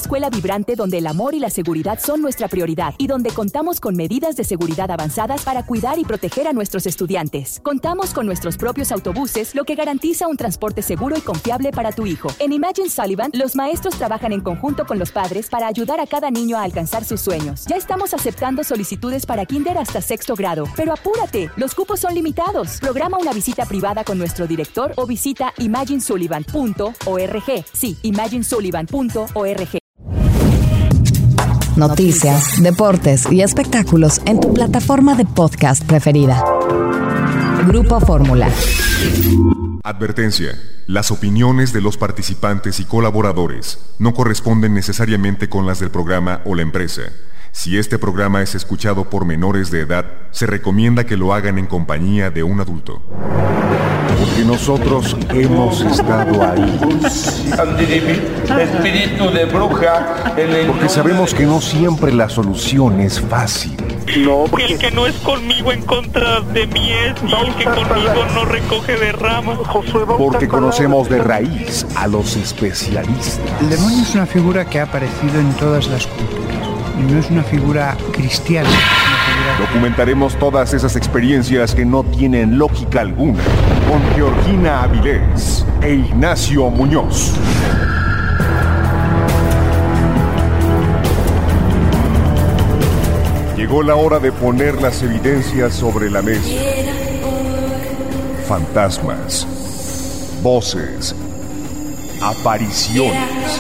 escuela vibrante donde el amor y la seguridad son nuestra prioridad y donde contamos con medidas de seguridad avanzadas para cuidar y proteger a nuestros estudiantes. Contamos con nuestros propios autobuses, lo que garantiza un transporte seguro y confiable para tu hijo. En Imagine Sullivan, los maestros trabajan en conjunto con los padres para ayudar a cada niño a alcanzar sus sueños. Ya estamos aceptando solicitudes para kinder hasta 6º grado, pero apúrate, los cupos son limitados. Programa una visita privada con nuestro director o visita imaginesullivan.org. Sí, imaginesullivan.org. Noticias, deportes y espectáculos en tu plataforma de podcast preferida. Grupo Fórmula. Advertencia. Las opiniones de los participantes y colaboradores no corresponden necesariamente con las del programa o la empresa. Si este programa es escuchado por menores de edad, se recomienda que lo hagan en compañía de un adulto. Porque nosotros hemos estado ahí. Espíritu de bruja. Porque sabemos que no siempre la solución es fácil. No, porque el que no es conmigo en contra de mí es, y el que conmigo no recoge de ramas. Porque conocemos de raíz a los especialistas. El demonio es una figura que ha aparecido en todas las culturas. Y no es una figura cristiana. Documentaremos todas esas experiencias que no tienen lógica alguna con Georgina Avilés e Ignacio Muñoz. Llegó la hora de poner las evidencias sobre la mesa. Fantasmas, voces, apariciones,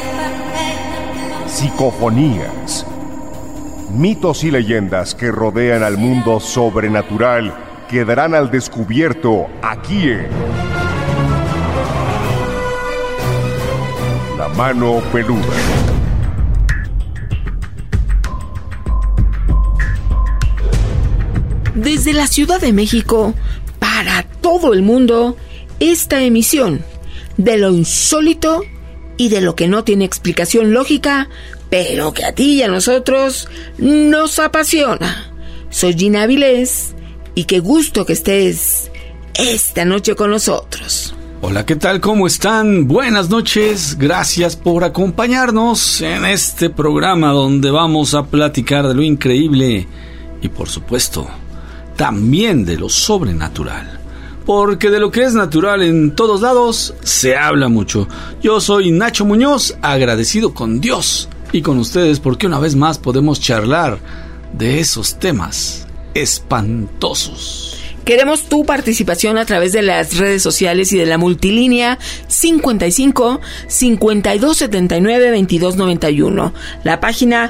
psicofonías, mitos y leyendas que rodean al mundo sobrenatural quedarán al descubierto aquí en La Mano Peluda. Desde la Ciudad de México, para todo el mundo, esta emisión de lo insólito y de lo que no tiene explicación lógica, pero que a ti y a nosotros nos apasiona. Soy Gina Avilés y qué gusto que estés esta noche con nosotros. Hola, ¿qué tal? ¿Cómo están? Buenas noches, gracias por acompañarnos en este programa donde vamos a platicar de lo increíble y, por supuesto, también de lo sobrenatural. Porque de lo que es natural en todos lados se habla mucho. Yo soy Nacho Muñoz, agradecido con Dios y con ustedes porque una vez más podemos charlar de esos temas espantosos. Queremos tu participación a través de las redes sociales y de la multilínea 55 52 79 22 91. La página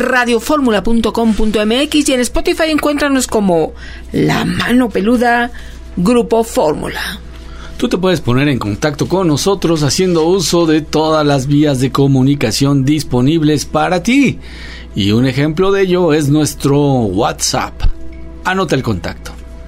radioformula.com.mx y en Spotify encuéntranos como La Mano Peluda Grupo Fórmula. Tú te puedes poner en contacto con nosotros haciendo uso de todas las vías de comunicación disponibles para ti. Y un ejemplo de ello es nuestro WhatsApp. Anota el contacto.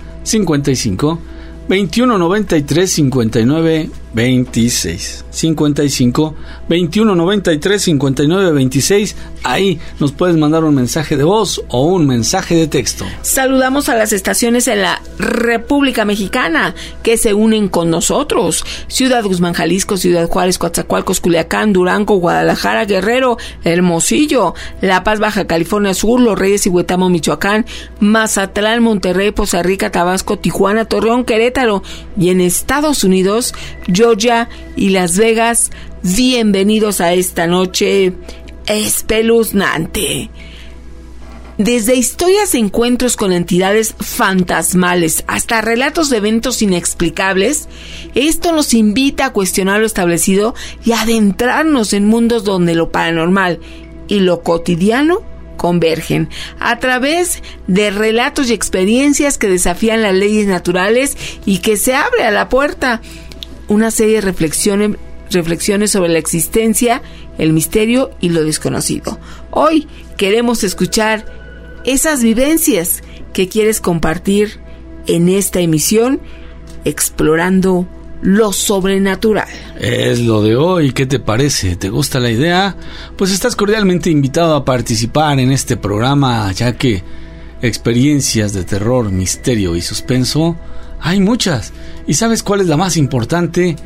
55 21 93 59 26 55 21 93 59 26. Ahí nos puedes mandar un mensaje de voz o un mensaje de texto. Saludamos a las estaciones en la República Mexicana que se unen con nosotros: Ciudad Guzmán, Jalisco; Ciudad Juárez, Coatzacoalcos, Culiacán, Durango, Guadalajara, Guerrero, Hermosillo; La Paz, Baja California Sur; Los Reyes y Huetamo, Michoacán; Mazatlán, Monterrey, Poza Rica, Tabasco, Tijuana, Torreón, Querétaro; y en Estados Unidos, Georgia y Las Vegas. Bienvenidos a esta noche espeluznante. Desde historias de encuentros con entidades fantasmales hasta relatos de eventos inexplicables, esto nos invita a cuestionar lo establecido y a adentrarnos en mundos donde lo paranormal y lo cotidiano convergen a través de relatos y experiencias que desafían las leyes naturales y que se abre a la puerta una serie de reflexiones sobre la existencia, el misterio y lo desconocido. Hoy queremos escuchar esas vivencias que quieres compartir en esta emisión, explorando lo sobrenatural. Es lo de hoy. ¿Qué te parece? ¿Te gusta la idea? Pues estás cordialmente invitado a participar en este programa, ya que experiencias de terror, misterio y suspenso hay muchas. ¿Y sabes cuál es la más importante?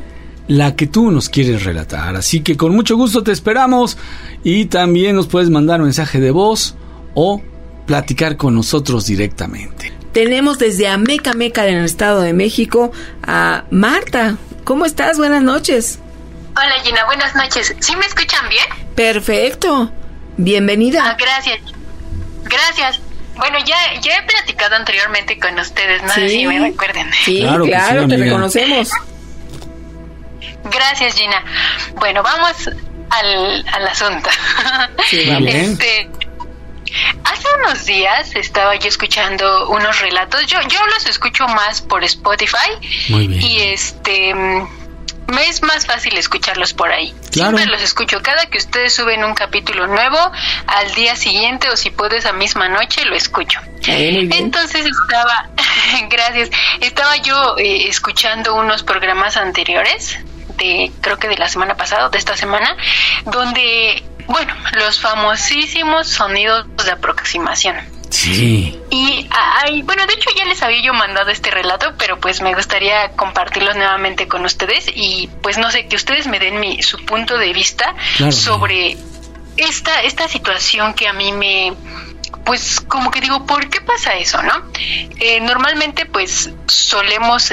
la que tú nos quieres relatar. Así que con mucho gusto te esperamos y también nos puedes mandar un mensaje de voz o platicar con nosotros directamente. Tenemos desde Amecameca en el Estado de México a Marta. ¿Cómo estás? Buenas noches. Hola Gina, buenas noches. ¿Sí me escuchan bien? Perfecto. Bienvenida. Gracias. Bueno, ya he platicado anteriormente con ustedes, no sé si me recuerden. Sí, claro, sí, te reconocemos. Gracias, Gina. Bueno, vamos al asunto. Sí, vamos. Hace unos días estaba yo escuchando unos relatos. Yo los escucho más por Spotify. Muy bien. Y me es más fácil escucharlos por ahí. Claro. Siempre los escucho. Cada que ustedes suben un capítulo nuevo, al día siguiente o si puedo esa misma noche, lo escucho. Entonces estaba yo escuchando unos programas anteriores, creo que de la semana pasada, de esta semana, donde, bueno, los famosísimos sonidos de aproximación. Sí. Y bueno, de hecho ya les había yo mandado este relato, pero pues me gustaría compartirlos nuevamente con ustedes y pues no sé, que ustedes me den su punto de vista sobre esta situación que a mí pues como que digo, ¿por qué pasa eso, no? Normalmente pues solemos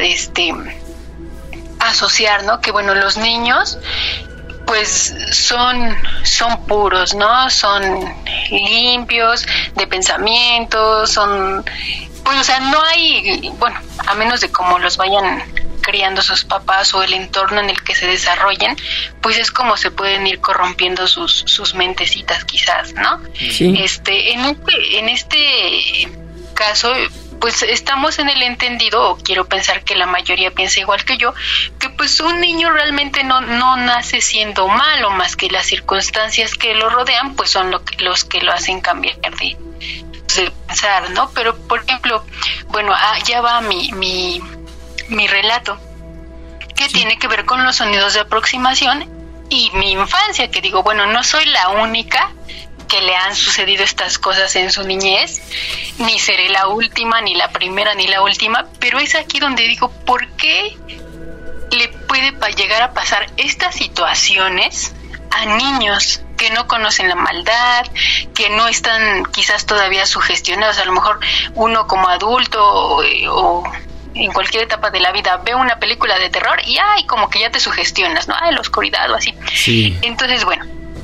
asociar, ¿no? Que bueno, los niños pues son puros, ¿no? Son limpios de pensamientos, pues o sea, no hay, bueno, a menos de cómo los vayan criando sus papás o el entorno en el que se desarrollen, pues es como se pueden ir corrompiendo sus mentecitas quizás, ¿no? Sí. En este caso, pues estamos en el entendido, o quiero pensar que la mayoría piensa igual que yo, que pues un niño realmente no nace siendo malo, más que las circunstancias que lo rodean, pues son los que lo hacen cambiar de pensar, ¿no? Pero, por ejemplo, bueno, ya va mi relato, que tiene que ver con los sonidos de aproximación y mi infancia, que digo, bueno, no soy la única que le han sucedido estas cosas en su niñez, ni seré la última, ni la primera, ni la última, pero es aquí donde digo, ¿por qué le puede llegar a pasar estas situaciones a niños que no conocen la maldad, que no están quizás todavía sugestionados? A lo mejor uno como adulto o en cualquier etapa de la vida ve una película de terror y como que ya te sugestionas, ¿no? La oscuridad o así. Sí. Entonces, bueno,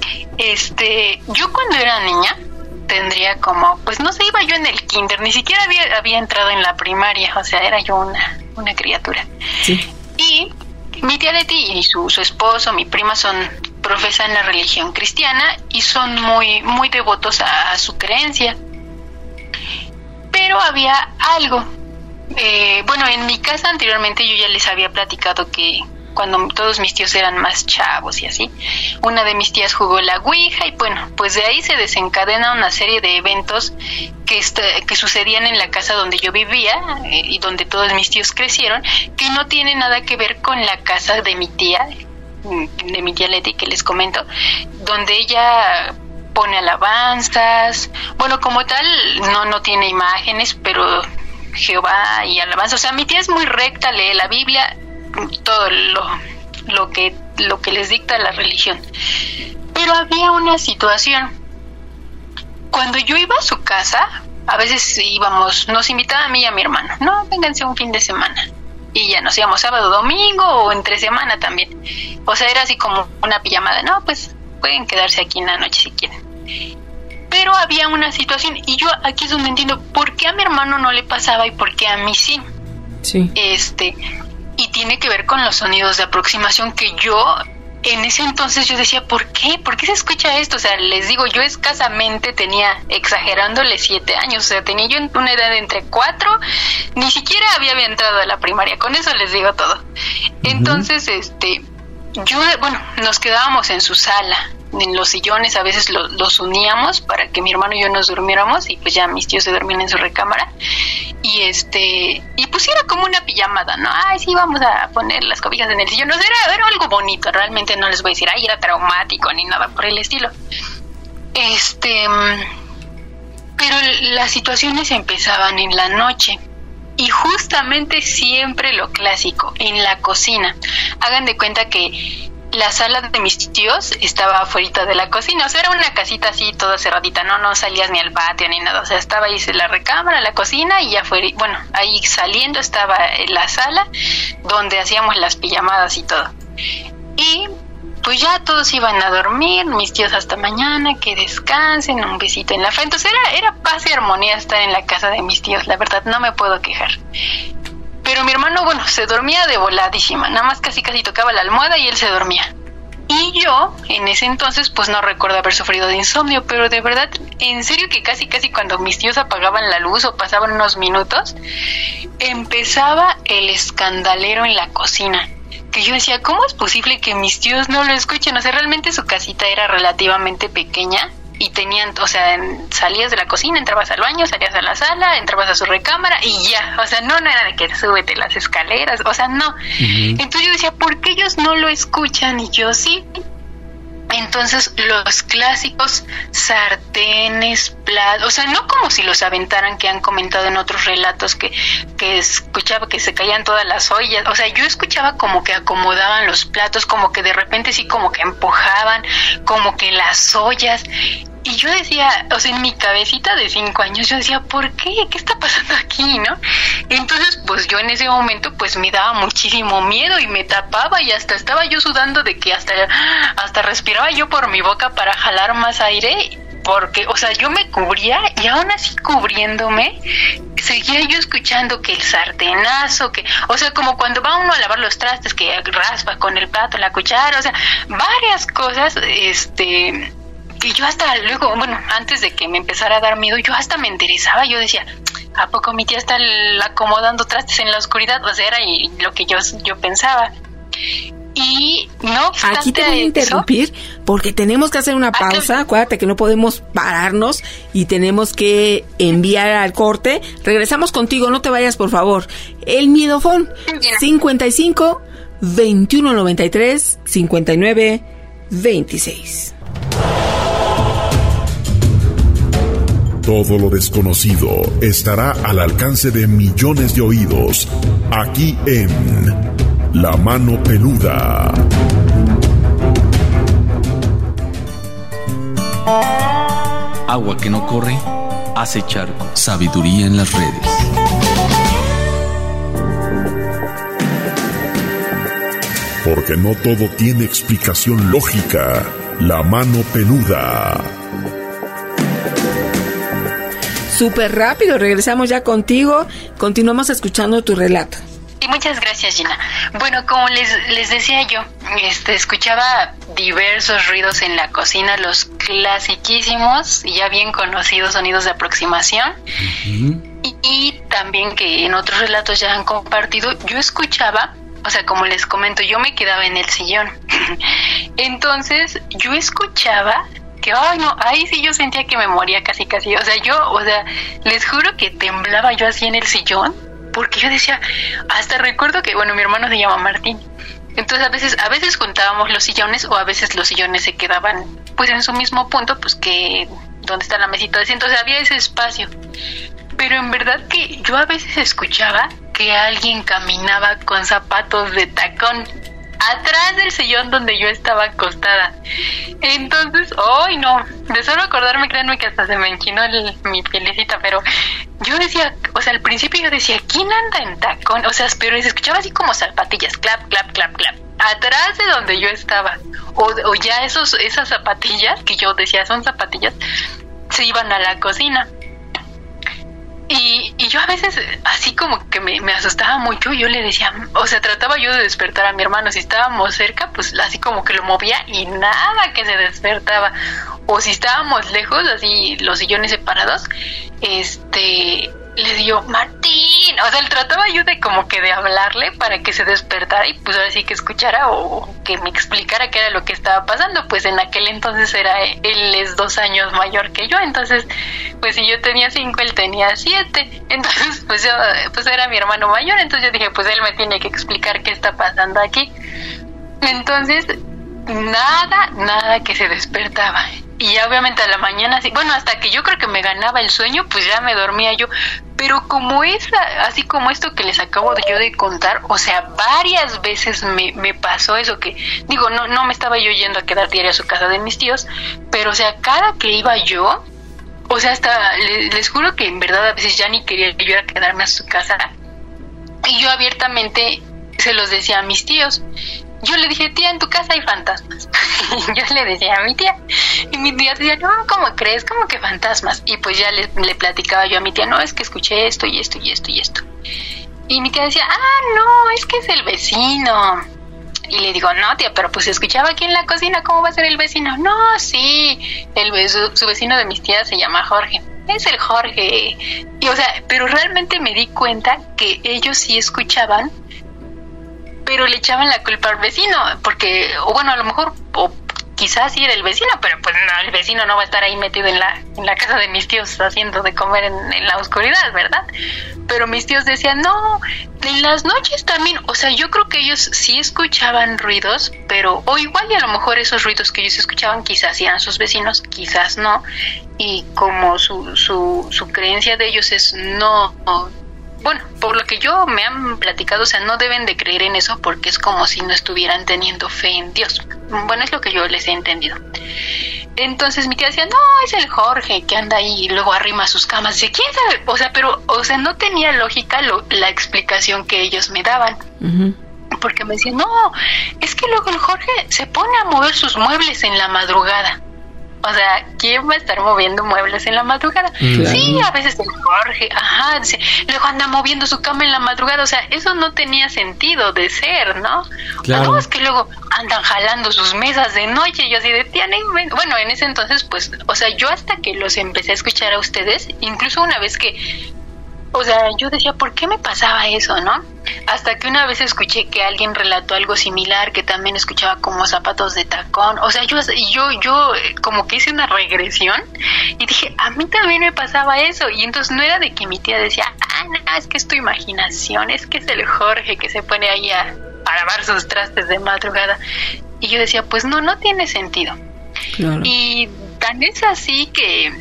yo cuando era niña tendría como, pues no sé, iba yo en el kinder, ni siquiera había entrado en la primaria, o sea, era yo una criatura. Sí. Y mi tía Leti y su esposo, mi prima, profesan la religión cristiana y son muy, muy devotos a su creencia. Pero había algo. Bueno, en mi casa anteriormente yo ya les había platicado que cuando todos mis tíos eran más chavos y así, una de mis tías jugó la ouija y bueno, pues de ahí se desencadena una serie de eventos que sucedían en la casa donde yo vivía y donde todos mis tíos crecieron, que no tienen nada que ver con la casa de mi tía Leti, que les comento, donde ella pone alabanzas, bueno, como tal no tiene imágenes, pero Jehová y alabanza, o sea, mi tía es muy recta, lee la Biblia, todo lo que les dicta la religión. Pero había una situación. Cuando yo iba a su casa, a veces nos invitaba a mí y a mi hermano, no, vénganse un fin de semana, y ya nos íbamos sábado, domingo o entre semana también, o sea, era así como una pijamada, no, pues pueden quedarse aquí en la noche si quieren. Pero había una situación y yo aquí es donde entiendo por qué a mi hermano no le pasaba y por qué a mí sí. Sí. Y tiene que ver con los sonidos de aproximación que yo en ese entonces yo decía, ¿por qué? ¿Por qué se escucha esto? O sea, les digo, yo escasamente tenía, exagerándole, 7 años, o sea, tenía yo una edad de entre 4, ni siquiera había entrado a la primaria, con eso les digo todo. Entonces, nos quedábamos en su sala, en los sillones, a veces los uníamos para que mi hermano y yo nos durmiéramos y pues ya mis tíos se dormían en su recámara y pues era como una pijamada, ¿no? Sí, vamos a poner las cobijas en el sillón, no sé, era algo bonito, realmente no les voy a decir, era traumático ni nada por el estilo. Pero las situaciones empezaban en la noche Y justamente siempre lo clásico, en la cocina. Hagan de cuenta que la sala de mis tíos estaba afuera de la cocina, o sea, era una casita así toda cerradita, no salías ni al patio ni nada, o sea, estaba ahí la recámara, la cocina y afuera, bueno, ahí saliendo estaba la sala donde hacíamos las pijamadas y todo. Y pues ya todos iban a dormir, mis tíos hasta mañana, que descansen, un besito en la frente. Entonces era paz y armonía estar en la casa de mis tíos, la verdad, no me puedo quejar. Pero mi hermano, bueno, se dormía de voladísima, nada más casi tocaba la almohada y él se dormía. Y yo, en ese entonces, pues no recuerdo haber sufrido de insomnio, pero de verdad, en serio que casi cuando mis tíos apagaban la luz o pasaban unos minutos, empezaba el escandalero en la cocina. Que yo decía, ¿cómo es posible que mis tíos no lo escuchen? O sea, realmente su casita era relativamente pequeña y tenían, o sea, salías de la cocina, entrabas al baño, salías a la sala, entrabas a su recámara y ya, o sea, no era de que súbete las escaleras, o sea, no. Entonces yo decía, ¿por qué ellos no lo escuchan? Y yo sí. Entonces los clásicos sartenes, platos, o sea, no como si los aventaran, que han comentado en otros relatos que escuchaba que se caían todas las ollas, o sea, yo escuchaba como que acomodaban los platos, como que de repente sí como que empujaban, como que las ollas. Y yo decía, o sea, en mi cabecita de 5 años, yo decía, ¿por qué? ¿Qué está pasando aquí, no? Entonces, pues yo en ese momento, pues me daba muchísimo miedo y me tapaba y hasta estaba yo sudando de que hasta respiraba yo por mi boca para jalar más aire, porque, o sea, yo me cubría y aún así cubriéndome, seguía yo escuchando que el sartenazo, que, o sea, como cuando va uno a lavar los trastes, que raspa con el plato, la cuchara, o sea, varias cosas, y yo hasta luego, bueno, antes de que me empezara a dar miedo, yo hasta me interesaba, yo decía, ¿a poco mi tía está acomodando trastes en la oscuridad? O sea, era lo que yo pensaba. Y no obstante, aquí te voy a interrumpir porque tenemos que hacer una pausa. Acuérdate que no podemos pararnos y tenemos que enviar al corte. Regresamos contigo, no te vayas, por favor. El Miedofón, 55 21 93 59 26. Todo lo desconocido estará al alcance de millones de oídos, aquí en La Mano Peluda. Agua que no corre, hace charco. Sabiduría en las redes. Porque no todo tiene explicación lógica. La Mano Peluda. Súper rápido, regresamos ya contigo. Continuamos escuchando tu relato. Sí, muchas gracias, Gina. Bueno, como les decía yo, escuchaba diversos ruidos en la cocina, los clasiquísimos y ya bien conocidos sonidos de aproximación. Y también que en otros relatos ya han compartido, yo escuchaba, o sea, como les comento, yo me quedaba en el sillón. Entonces, yo escuchaba que, ay no, ahí sí yo sentía que me moría casi, o sea, les juro que temblaba yo así en el sillón, porque yo decía, hasta recuerdo que, bueno, mi hermano se llama Martín, entonces a veces juntábamos los sillones, o a veces los sillones se quedaban, pues en su mismo punto, pues que, donde está la mesita de centro, o sea, había ese espacio, pero en verdad que yo a veces escuchaba que alguien caminaba con zapatos de tacón atrás del sillón donde yo estaba acostada. Entonces, ¡ay no! De solo acordarme, créanme que hasta se me enchinó mi pielecita, pero yo decía, o sea, al principio yo decía, ¿quién anda en tacón? O sea, pero se escuchaba así como zapatillas, clap, clap, clap, clap, atrás de donde yo estaba. O ya esas zapatillas, que yo decía son zapatillas, se iban a la cocina. Y yo a veces así como que me asustaba mucho, yo le decía, o sea, trataba yo de despertar a mi hermano, si estábamos cerca, pues así como que lo movía y nada que se despertaba, o si estábamos lejos, así los sillones separados, le digo, Martín, o sea, trataba yo de como que de hablarle para que se despertara y pues ahora sí que escuchara o que me explicara qué era lo que estaba pasando, pues en aquel entonces él es 2 años mayor que yo, entonces pues si yo tenía 5, él tenía 7, entonces pues era mi hermano mayor, entonces yo dije, pues él me tiene que explicar qué está pasando aquí. Entonces nada que se despertaba. Y ya obviamente a la mañana, bueno, hasta que yo creo que me ganaba el sueño, pues ya me dormía yo. Pero como así como esto que les acabo yo de contar, o sea, varias veces me pasó eso que, digo, no me estaba yo yendo a quedar diario a su casa de mis tíos, pero o sea, cada que iba yo, o sea, hasta les juro que en verdad a veces ya ni quería yo ir a quedarme a su casa. Y yo abiertamente se los decía a mis tíos. Yo le dije, tía, en tu casa hay fantasmas. Yo le decía a mi tía. Y mi tía decía, no, ¿cómo crees? ¿Cómo que fantasmas? Y pues ya le platicaba yo a mi tía, no, es que escuché esto y esto y esto y esto. Y mi tía decía, no, es que es el vecino. Y le digo, no, tía, pero pues se escuchaba aquí en la cocina, ¿cómo va a ser el vecino? No, sí, su vecino de mis tías se llama Jorge. Es el Jorge. Y o sea, pero realmente me di cuenta que ellos sí escuchaban, pero le echaban la culpa al vecino, porque, o bueno, a lo mejor, o quizás sí era el vecino, pero pues no, el vecino no va a estar ahí metido en la casa de mis tíos haciendo de comer en la oscuridad, ¿verdad? Pero mis tíos decían, no, en las noches también, o sea, yo creo que ellos sí escuchaban ruidos, pero, o igual y a lo mejor esos ruidos que ellos escuchaban quizás eran sus vecinos, quizás no, y como su creencia de ellos es no. Bueno, por lo que yo me han platicado, o sea, no deben de creer en eso porque es como si no estuvieran teniendo fe en Dios. Bueno, es lo que yo les he entendido. Entonces mi tía decía, no, es el Jorge que anda ahí y luego arrima sus camas. Dice, ¿quién sabe? O sea, pero, o sea, no tenía lógica la explicación que ellos me daban. Uh-huh. Porque me decían, no, es que luego el Jorge se pone a mover sus muebles en la madrugada. O sea, ¿quién va a estar moviendo muebles en la madrugada? Claro. Sí, a veces el Jorge, dice, luego anda moviendo su cama en la madrugada. O sea, eso no tenía sentido de ser, ¿no? Claro. No, es que luego andan jalando sus mesas de noche. Y yo así de, tía, bueno, en ese entonces, pues, o sea, yo hasta que los empecé a escuchar a ustedes, incluso una vez que, o sea, yo decía, ¿por qué me pasaba eso, no? Hasta que una vez escuché que alguien relató algo similar, que también escuchaba como zapatos de tacón. O sea, yo como que hice una regresión y dije, a mí también me pasaba eso. Y entonces no era de que mi tía decía, no, es que es tu imaginación, es que es el Jorge que se pone ahí a lavar sus trastes de madrugada. Y yo decía, pues no tiene sentido. Claro. Y tan es así que,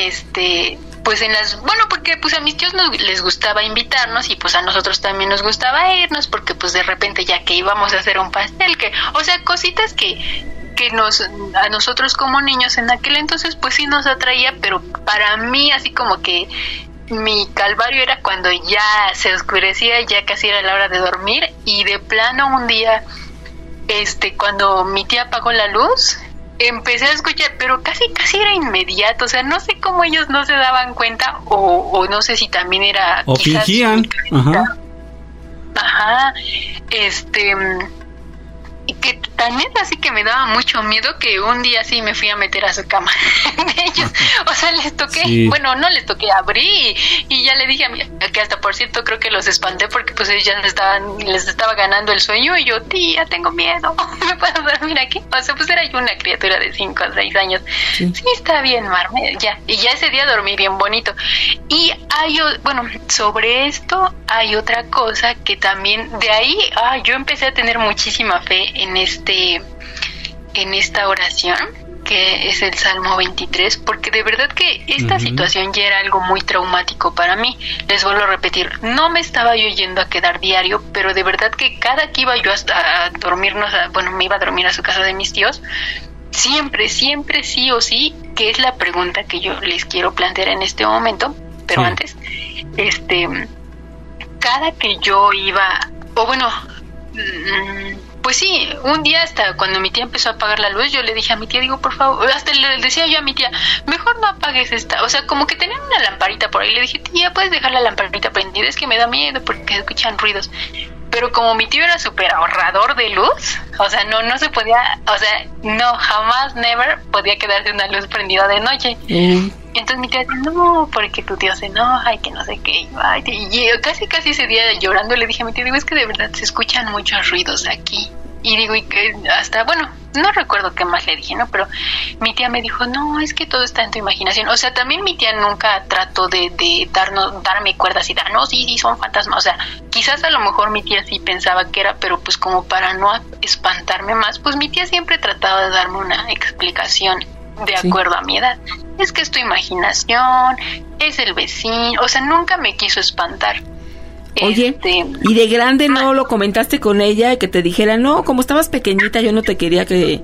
pues porque pues a mis tíos les gustaba invitarnos y pues a nosotros también nos gustaba irnos porque pues de repente ya que íbamos a hacer un pastel, o sea, cositas que a nosotros como niños en aquel entonces pues sí nos atraía, pero para mí así como que mi calvario era cuando ya se oscurecía, ya casi era la hora de dormir y de plano un día, cuando mi tía apagó la luz, empecé a escuchar, pero casi era inmediato, o sea, no sé cómo ellos no se daban cuenta o no sé si también era o quizás fingían. Y que también así que me daba mucho miedo que un día sí me fui a meter a su cama de ellos, o sea, les toqué, sí. Bueno, no les toqué, abrí y ya le dije a mi, que hasta por cierto creo que los espanté porque pues ellos ya les estaba ganando el sueño y yo, tía, tengo miedo, ¿me puedo dormir aquí? O sea, pues era yo una criatura de 5 o 6 años, sí, está bien, Marme, ya, y ya ese día dormí bien bonito. Y sobre esto hay otra cosa que también, de ahí, yo empecé a tener muchísima fe en esta oración, que es el Salmo 23, porque de verdad que esta situación ya era algo muy traumático para mí. Les vuelvo a repetir, no me estaba yo yendo a quedar diario, pero de verdad que cada que iba yo a dormirnos, me iba a dormir a su casa de mis tíos, siempre sí o sí, que es la pregunta que yo les quiero plantear en este momento, pero antes, cada que yo iba, pues sí, un día hasta cuando mi tía empezó a apagar la luz, yo le dije a mi tía, digo, por favor, hasta le decía yo a mi tía, mejor no apagues esta, o sea, como que tenía una lamparita por ahí, le dije, tía, ¿puedes dejar la lamparita prendida? Es que me da miedo porque escuchan ruidos. Pero como mi tío era súper ahorrador de luz, o sea, no se podía, o sea, no, jamás, never podía quedarse una luz prendida de noche. Entonces mi tía decía, no, porque tu tío se enoja y que no sé qué. Y yo casi ese día llorando le dije a mi tío, digo, es que de verdad se escuchan muchos ruidos aquí. Y digo, y que hasta, no recuerdo qué más le dije, ¿no? Pero mi tía me dijo, no, es que todo está en tu imaginación. O sea, también mi tía nunca trató de darme cuerdas y dar, no, sí, son fantasmas. O sea, quizás a lo mejor mi tía sí pensaba que era, pero pues como para no espantarme más, pues mi tía siempre trataba de darme una explicación de acuerdo a mi edad. Es que es tu imaginación, es el vecino, o sea, nunca me quiso espantar. Oye, ¿y de grande no lo comentaste con ella, que te dijera, no, como estabas pequeñita, yo no quería que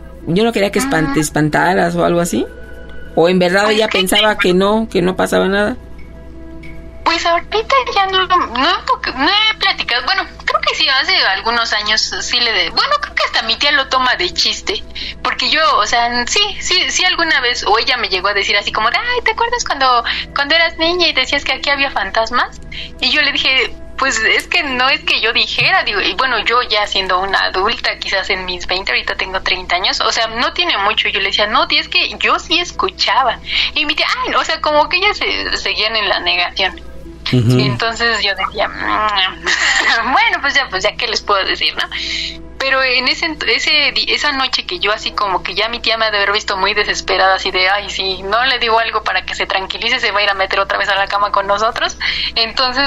te espantaras o algo así? ¿O en verdad ella pensaba que no pasaba nada? Pues ahorita ya no he platicado. Bueno, creo que sí, hace algunos años sí bueno, creo que hasta mi tía lo toma de chiste. Porque yo, o sea, sí alguna vez, o ella me llegó a decir así como de, ay, ¿te acuerdas cuando eras niña y decías que aquí había fantasmas? Y yo le dije, pues es que no es que yo dijera, digo, y bueno, yo ya siendo una adulta, quizás en mis 20, ahorita tengo 30 años, o sea, no tiene mucho. Yo le decía, no, tía, es que yo sí escuchaba. Y mi tía, ay, o sea, como que ellas seguían en la negación. Uh-huh. Y entonces yo decía, bueno, pues ya qué les puedo decir, ¿no? Pero en esa noche que yo así como que ya mi tía me ha de haber visto muy desesperada, así de, ay, si no le digo algo para que se tranquilice, se va a ir a meter otra vez a la cama con nosotros. Entonces,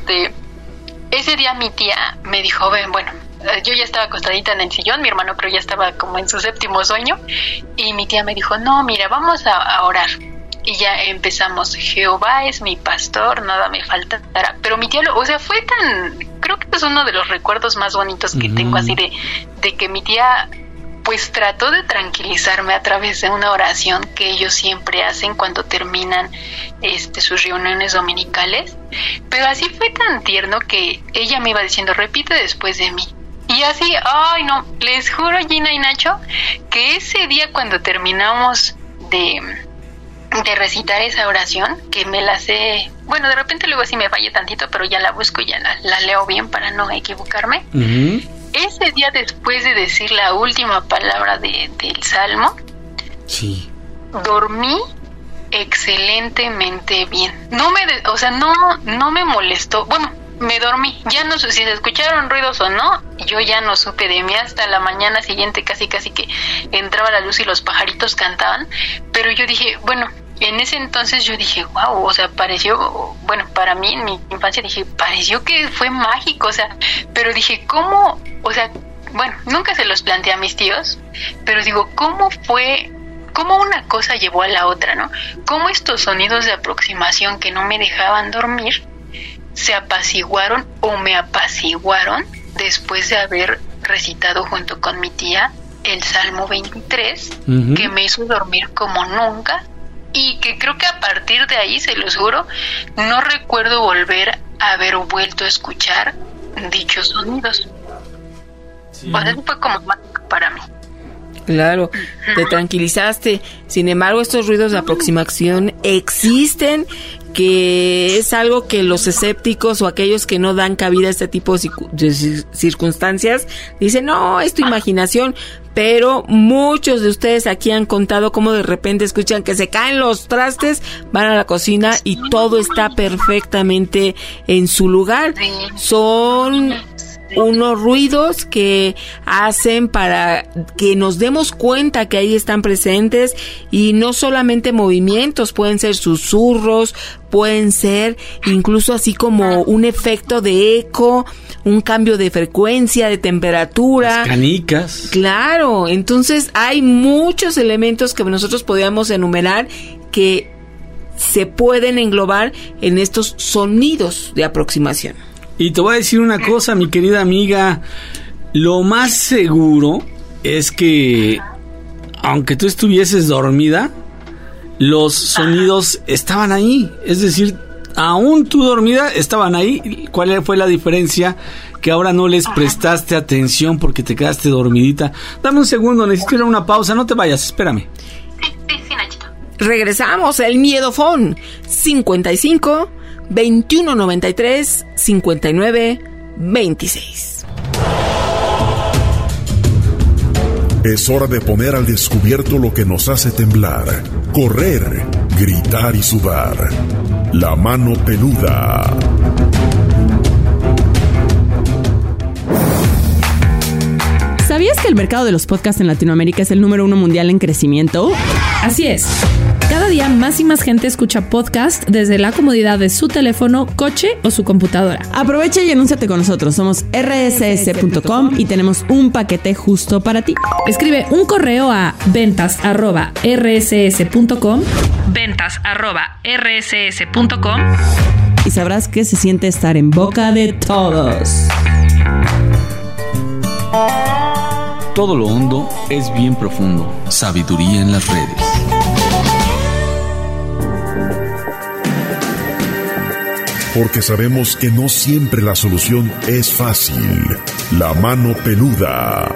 ese día mi tía me dijo, bueno, yo ya estaba acostadita en el sillón, mi hermano creo ya estaba como en su 7º sueño, y mi tía me dijo, no, mira, vamos a orar. Y ya empezamos, Jehová es mi pastor, nada me faltará. Pero mi tía, o sea, fue creo que es uno de los recuerdos más bonitos que tengo, así de que mi tía pues trató de tranquilizarme a través de una oración que ellos siempre hacen cuando terminan sus reuniones dominicales. Pero así fue tan tierno que ella me iba diciendo, repite después de mí. Y así, ay no, les juro, Gina y Nacho, que ese día cuando terminamos de recitar esa oración, que me la sé, bueno, de repente luego sí me falla tantito, pero ya la busco y ya la leo bien para no equivocarme. Uh-huh. Ese día, después de decir la última palabra del Salmo, sí, dormí excelentemente bien. No me molestó. Bueno, me dormí. Ya no sé si se escucharon ruidos o no. Yo ya no supe de mí hasta la mañana siguiente, casi que entraba la luz y los pajaritos cantaban. Pero yo dije, bueno, en ese entonces yo dije, wow, o sea, pareció, bueno, para mí en mi infancia dije, pareció que fue mágico, o sea, pero dije, ¿cómo? O sea, bueno, nunca se los planteé a mis tíos, pero digo, ¿cómo una cosa llevó a la otra, no? ¿Cómo estos sonidos de aproximación que no me dejaban dormir se apaciguaron o me apaciguaron después de haber recitado junto con mi tía el Salmo 23, uh-huh, que me hizo dormir como nunca? Y que creo que a partir de ahí, se los juro, no recuerdo volver a haber vuelto a escuchar dichos sonidos. Sí. O sea, eso fue como mágico para mí. Claro, te tranquilizaste. Sin embargo, estos ruidos de aproximación existen, que es algo que los escépticos o aquellos que no dan cabida a este tipo de circunstancias dicen, no, es tu imaginación. Pero muchos de ustedes aquí han contado cómo de repente escuchan que se caen los trastes, van a la cocina y todo está perfectamente en su lugar. Son unos ruidos que hacen para que nos demos cuenta que ahí están presentes, y no solamente movimientos, pueden ser susurros, pueden ser incluso así como un efecto de eco, un cambio de frecuencia, de temperatura. Las canicas. Claro, entonces hay muchos elementos que nosotros podríamos enumerar que se pueden englobar en estos sonidos de aproximación. Y te voy a decir una cosa, mi querida amiga, lo más seguro es que, aunque tú estuvieses dormida, los sonidos estaban ahí, es decir, aún tú dormida estaban ahí. ¿Cuál fue la diferencia? Que ahora no les prestaste atención porque te quedaste dormidita. Dame un segundo, necesito ir a una pausa, no te vayas, espérame. Sí, Nachito. Regresamos, el Miedofón, 55 2193 59 26. Es hora de poner al descubierto lo que nos hace temblar, correr, gritar y sudar. La mano peluda. ¿Sabías que el mercado de los podcasts en Latinoamérica es el número 1 mundial en crecimiento? Así es. Cada día más y más gente escucha podcast desde la comodidad de su teléfono, coche o su computadora. Aprovecha y anúnciate con nosotros. Somos rss.com y tenemos un paquete justo para ti. Escribe un correo a ventas@rss.com, ventas@rss.com, y sabrás que se siente estar en boca de todos. Todo lo hondo es bien profundo. Sabiduría en las redes. Porque sabemos que no siempre la solución es fácil. La mano peluda.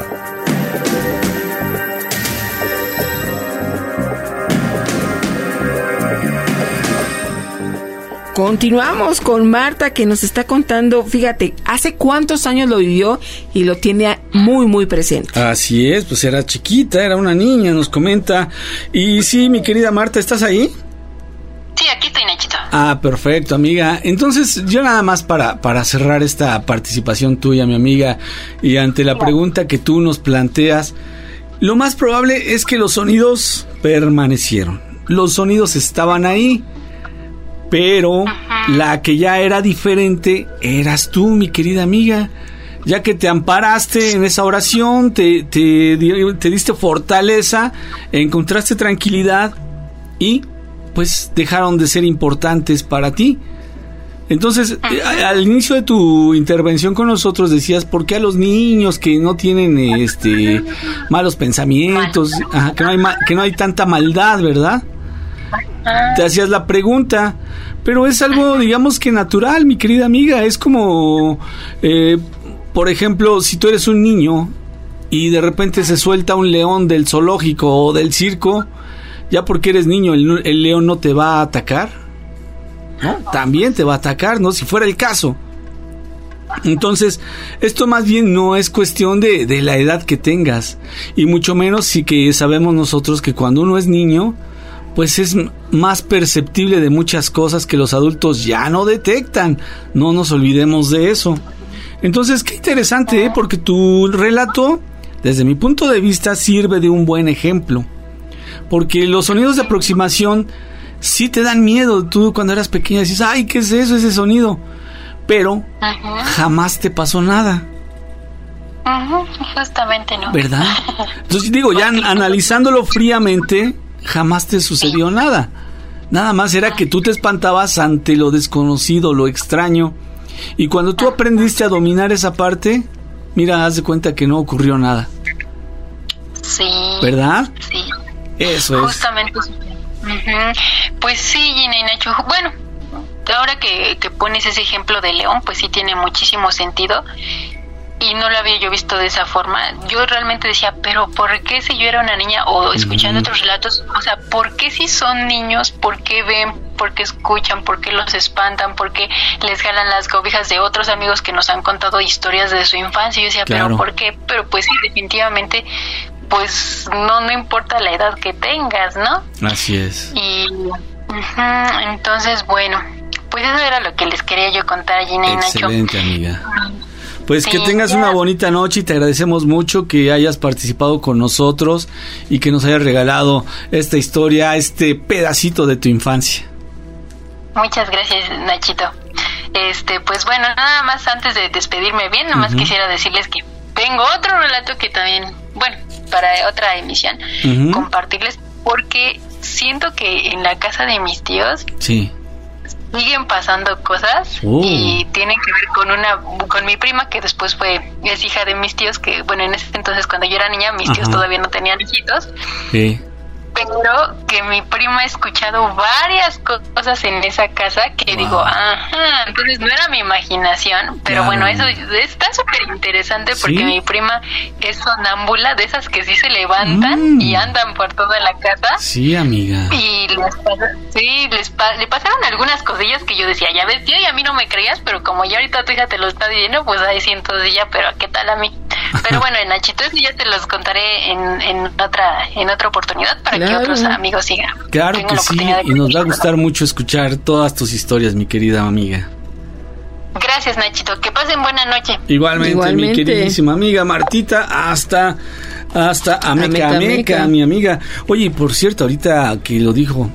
Continuamos con Marta, que nos está contando, fíjate, hace cuántos años lo vivió y lo tiene muy, muy presente. Así es, pues era chiquita, era una niña, nos comenta. Y sí, mi querida Marta, ¿estás ahí? Sí, aquí estoy, Nachito. Ah, perfecto, amiga. Entonces, yo nada más para cerrar esta participación tuya, mi amiga, y ante la pregunta que tú nos planteas, lo más probable es que los sonidos permanecieron. Los sonidos estaban ahí, pero la que ya era diferente eras tú, mi querida amiga. Ya que te amparaste en esa oración, te diste fortaleza, encontraste tranquilidad y pues dejaron de ser importantes para ti. Entonces, al inicio de tu intervención con nosotros decías, ¿por qué a los niños que no tienen malos pensamientos, que no hay tanta maldad, verdad? Te hacías la pregunta, pero es algo, digamos que natural, mi querida amiga. Es como, por ejemplo, si tú eres un niño y de repente se suelta un león del zoológico o del circo, ya porque eres niño, el león no te va a atacar, ¿no? También te va a atacar, ¿no? Si fuera el caso. Entonces, esto más bien no es cuestión de la edad que tengas, y mucho menos si que sabemos nosotros que cuando uno es niño, pues es más perceptible de muchas cosas que los adultos ya no detectan. No nos olvidemos de eso. Entonces, qué interesante, porque tu relato, desde mi punto de vista, sirve de un buen ejemplo. Porque los sonidos de aproximación sí te dan miedo. Tú cuando eras pequeña dices, ay, ¿qué es eso, ese sonido? Pero jamás te pasó nada. Justamente no. ¿Verdad? Entonces digo, ya analizándolo fríamente, jamás te sucedió nada. Nada más era que tú te espantabas ante lo desconocido, lo extraño. Y cuando tú aprendiste a dominar esa parte, mira, haz de cuenta que no ocurrió nada. Sí. ¿Verdad? Sí. Eso es. Justamente. Pues sí, Gina y Nacho. Bueno, ahora que pones ese ejemplo de león, pues sí tiene muchísimo sentido. Y no lo había yo visto de esa forma. Yo realmente decía, pero ¿por qué si yo era una niña o escuchando otros relatos? O sea, ¿por qué si son niños? ¿Por qué ven? ¿Por qué escuchan? ¿Por qué los espantan? ¿Por qué les jalan las cobijas de otros amigos que nos han contado historias de su infancia? Y yo decía, claro. ¿pero por qué? Pero pues sí, definitivamente, pues no importa la edad que tengas, ¿no? Así es. Y entonces, bueno, pues eso era lo que les quería yo contar, Gina y Nacho. Excelente, amiga. Pues sí, que tengas una bonita noche y te agradecemos mucho que hayas participado con nosotros y que nos hayas regalado esta historia, este pedacito de tu infancia. Muchas gracias, Nachito. Pues bueno, nada más antes de despedirme bien, nada más quisiera decirles que tengo otro relato que también, bueno, para otra emisión, compartirles, porque siento que en la casa de mis tíos siguen pasando cosas y tienen que ver con mi prima, que después es hija de mis tíos, que bueno, en ese entonces cuando yo era niña mis tíos todavía no tenían hijitos. Sí. Pero que mi prima ha escuchado varias cosas en esa casa que digo, entonces no era mi imaginación, pero bueno, eso está súper interesante porque mi prima es sonámbula, de esas que sí se levantan y andan por toda la casa. Sí, amiga. Y le pasaron algunas cosillas que yo decía, ya ves, tío, y a mí no me creías, pero como ya ahorita tu hija te lo está diciendo, pues ahí sí, entonces ya, pero ¿qué tal a mí? Pero bueno, Nachito, eso ya te los contaré en otra oportunidad para que otros amigos sigan. Claro que sí, y nos va a gustar mucho escuchar todas tus historias, mi querida amiga. Gracias, Nachito, que pasen buena noche. Igualmente, mi queridísima amiga Martita, hasta Hasta Ameca, mi amiga. Oye, por cierto, ahorita que lo dijo,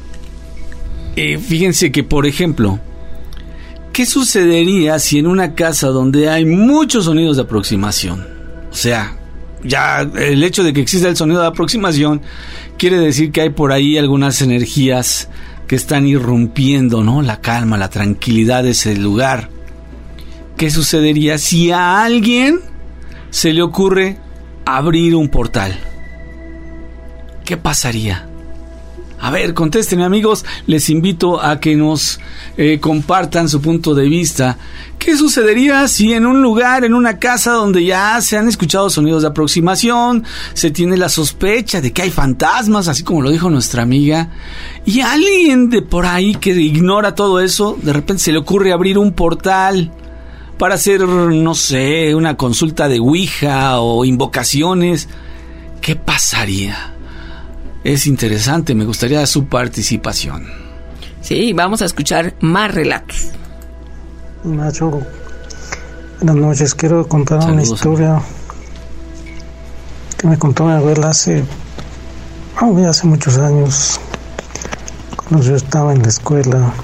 fíjense que, por ejemplo, ¿qué sucedería si en una casa donde hay muchos sonidos de aproximación, o sea, ya el hecho de que exista el sonido de aproximación quiere decir que hay por ahí algunas energías que están irrumpiendo, ¿no? La calma, la tranquilidad de ese lugar. ¿Qué sucedería si a alguien se le ocurre abrir un portal? ¿Qué pasaría? A ver, contéstenme, amigos. Les invito a que nos compartan su punto de vista. ¿Qué sucedería si en un lugar, en una casa donde ya se han escuchado sonidos de aproximación, se tiene la sospecha de que hay fantasmas, así como lo dijo nuestra amiga, y alguien de por ahí que ignora todo eso, de repente se le ocurre abrir un portal para hacer, no sé, una consulta de Ouija o invocaciones? ¿Qué pasaría? Es interesante, me gustaría su participación. Sí, vamos a escuchar más relatos. Nacho, buenas noches. Quiero contar una historia que me contó mi abuela hace muchos años, cuando yo estaba en la escuela.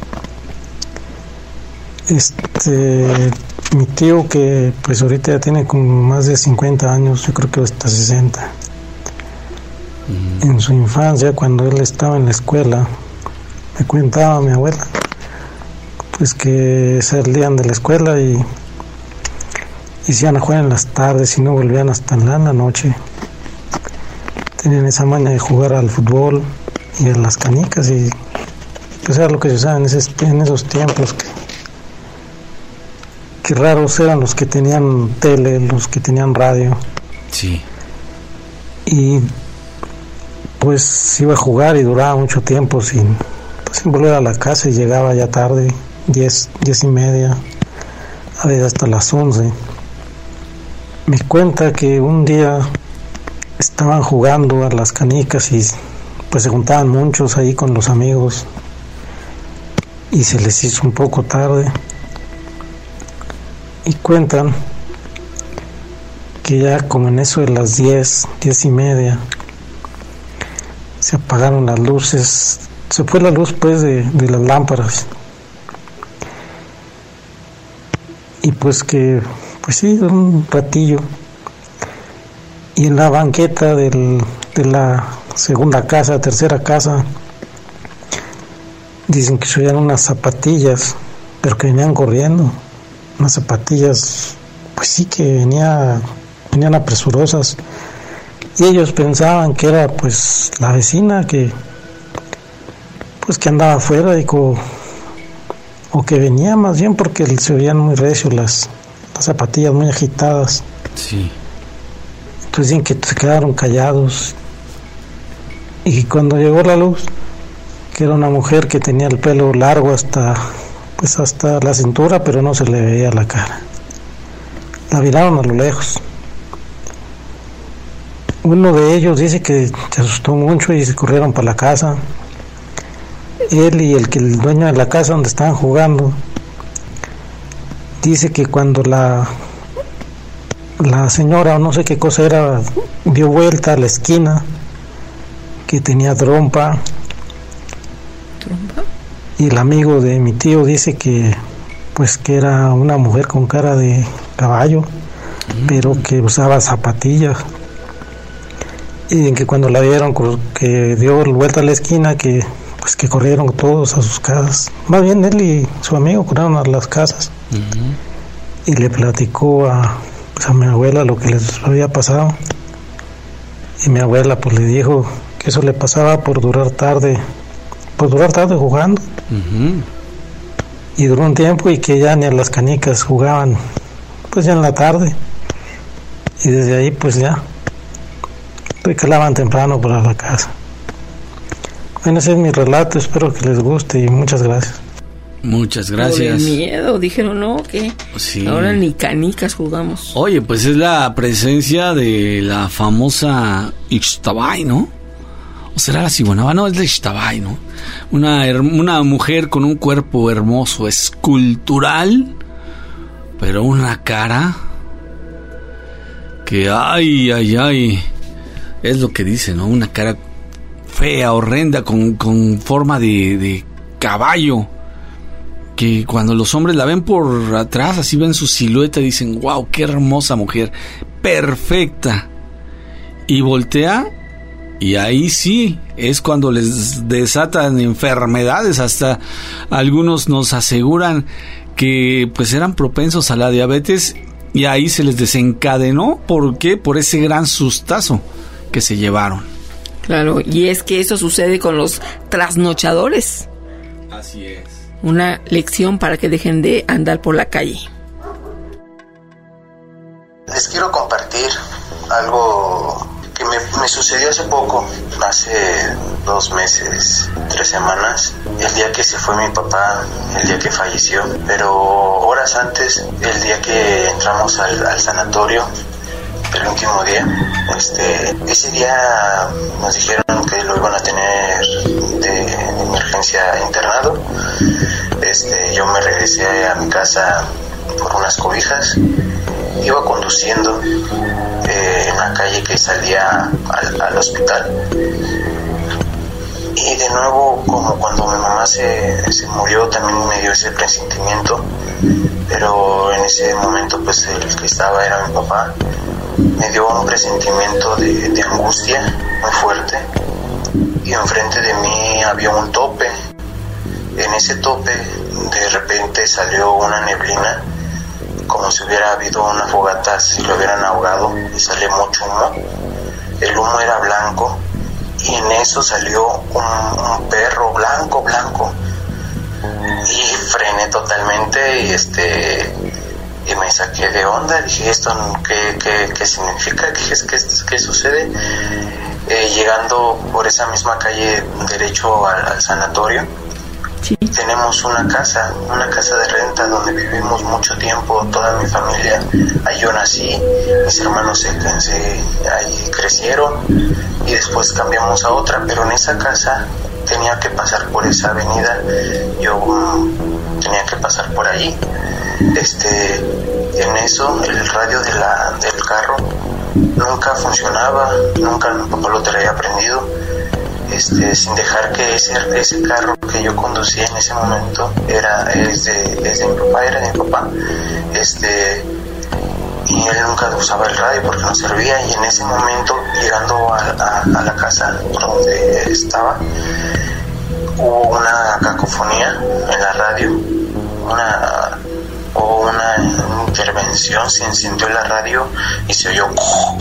Mi tío, que pues ahorita ya tiene como más de 50 años, yo creo que hasta 60. En su infancia, cuando él estaba en la escuela, me contaba mi abuela, pues que salían de la escuela y se iban a jugar en las tardes y no volvían hasta en la noche. Tenían esa maña de jugar al fútbol y a las canicas, y pues era lo que se usaba en esos tiempos, que raros eran los que tenían tele, los que tenían radio. Sí. Y pues iba a jugar y duraba mucho tiempo sin volver a la casa, y llegaba ya tarde, 10:30, a veces hasta las 11. Me cuenta que un día estaban jugando a las canicas y pues se juntaban muchos ahí con los amigos y se les hizo un poco tarde, y cuentan que ya como en eso de las 10:30 se apagaron las luces, se fue la luz pues de las lámparas, y pues sí, un ratillo, y en la banqueta de la tercera casa, dicen que se oían unas zapatillas, pero que venían corriendo, unas zapatillas, pues sí, que venían apresurosas. Y ellos pensaban que era pues la vecina que andaba afuera, o que venía más bien, porque se veían muy recios las zapatillas, muy agitadas. Sí. Entonces dicen que se quedaron callados, y cuando llegó la luz, que era una mujer que tenía el pelo largo hasta la cintura, pero no se le veía la cara. La miraron a lo lejos. Uno de ellos dice que se asustó mucho y se corrieron para la casa. Él y el dueño de la casa donde estaban jugando, dice que cuando la señora, o no sé qué cosa era, dio vuelta a la esquina, que tenía trompa. Y el amigo de mi tío dice que era una mujer con cara de caballo, pero que usaba zapatillas. Y que cuando la vieron, que dio vuelta a la esquina, que corrieron todos a sus casas. Más bien él y su amigo corrieron a las casas. Y le platicó a mi abuela lo que les había pasado. Y mi abuela pues le dijo que eso le pasaba por durar tarde jugando. Y duró un tiempo, y que ya ni a las canicas jugaban, pues ya en la tarde. Y desde ahí pues ya recalaban temprano para la casa. Bueno, ese es mi relato, espero que les guste y muchas gracias. Muchas gracias. Por el miedo, dijeron, no, que sí. Ahora ni canicas jugamos. Oye, pues es la presencia de la famosa Ixtabay, ¿no? ¿O será la Sibonaba? No, es la Ixtabay, ¿no? Una mujer con un cuerpo hermoso, escultural, pero una cara que ay, es lo que dice, ¿no? Una cara fea, horrenda, con forma de caballo, que cuando los hombres la ven por atrás, así ven su silueta y dicen, wow, qué hermosa mujer, perfecta, y voltea, y ahí sí, es cuando les desatan enfermedades. Hasta algunos nos aseguran que pues eran propensos a la diabetes, y ahí se les desencadenó. ¿Por qué? Por ese gran sustazo que se llevaron. Claro, y es que eso sucede con los trasnochadores. Así es. Una lección para que dejen de andar por la calle. Les quiero compartir algo que me sucedió hace poco, hace 2 meses, 3 semanas, el día que se fue mi papá, el día que falleció, pero horas antes, el día que entramos al sanatorio, el último día, ese día nos dijeron que lo iban a tener de emergencia internado. Yo me regresé a mi casa por unas cobijas, iba conduciendo en la calle que salía al hospital, y de nuevo, como cuando mi mamá se murió, también me dio ese presentimiento, pero en ese momento pues el que estaba era mi papá. Me dio un presentimiento de angustia muy fuerte, y enfrente de mí había un tope. En ese tope de repente salió una neblina, como si hubiera habido una fogata, si lo hubieran ahogado, y salió mucho humo. El humo era blanco, y en eso salió un perro blanco, y frené totalmente, y me saqué de onda. Dije, ¿esto qué significa? ¿Qué sucede? Llegando por esa misma calle derecho al sanatorio, sí, tenemos una casa de renta donde vivimos mucho tiempo, toda mi familia. Ahí yo nací, mis hermanos ahí crecieron, y después cambiamos a otra, pero en esa casa tenía que pasar por esa avenida, yo tenía que pasar por ahí. En eso el radio del carro nunca funcionaba, nunca mi papá lo traía prendido, sin dejar que ese carro que yo conducía en ese momento era de mi papá, y él nunca usaba el radio porque no servía. Y en ese momento, llegando a la casa donde estaba, hubo una cacofonía en la radio, hubo una intervención, se encendió la radio y se oyó,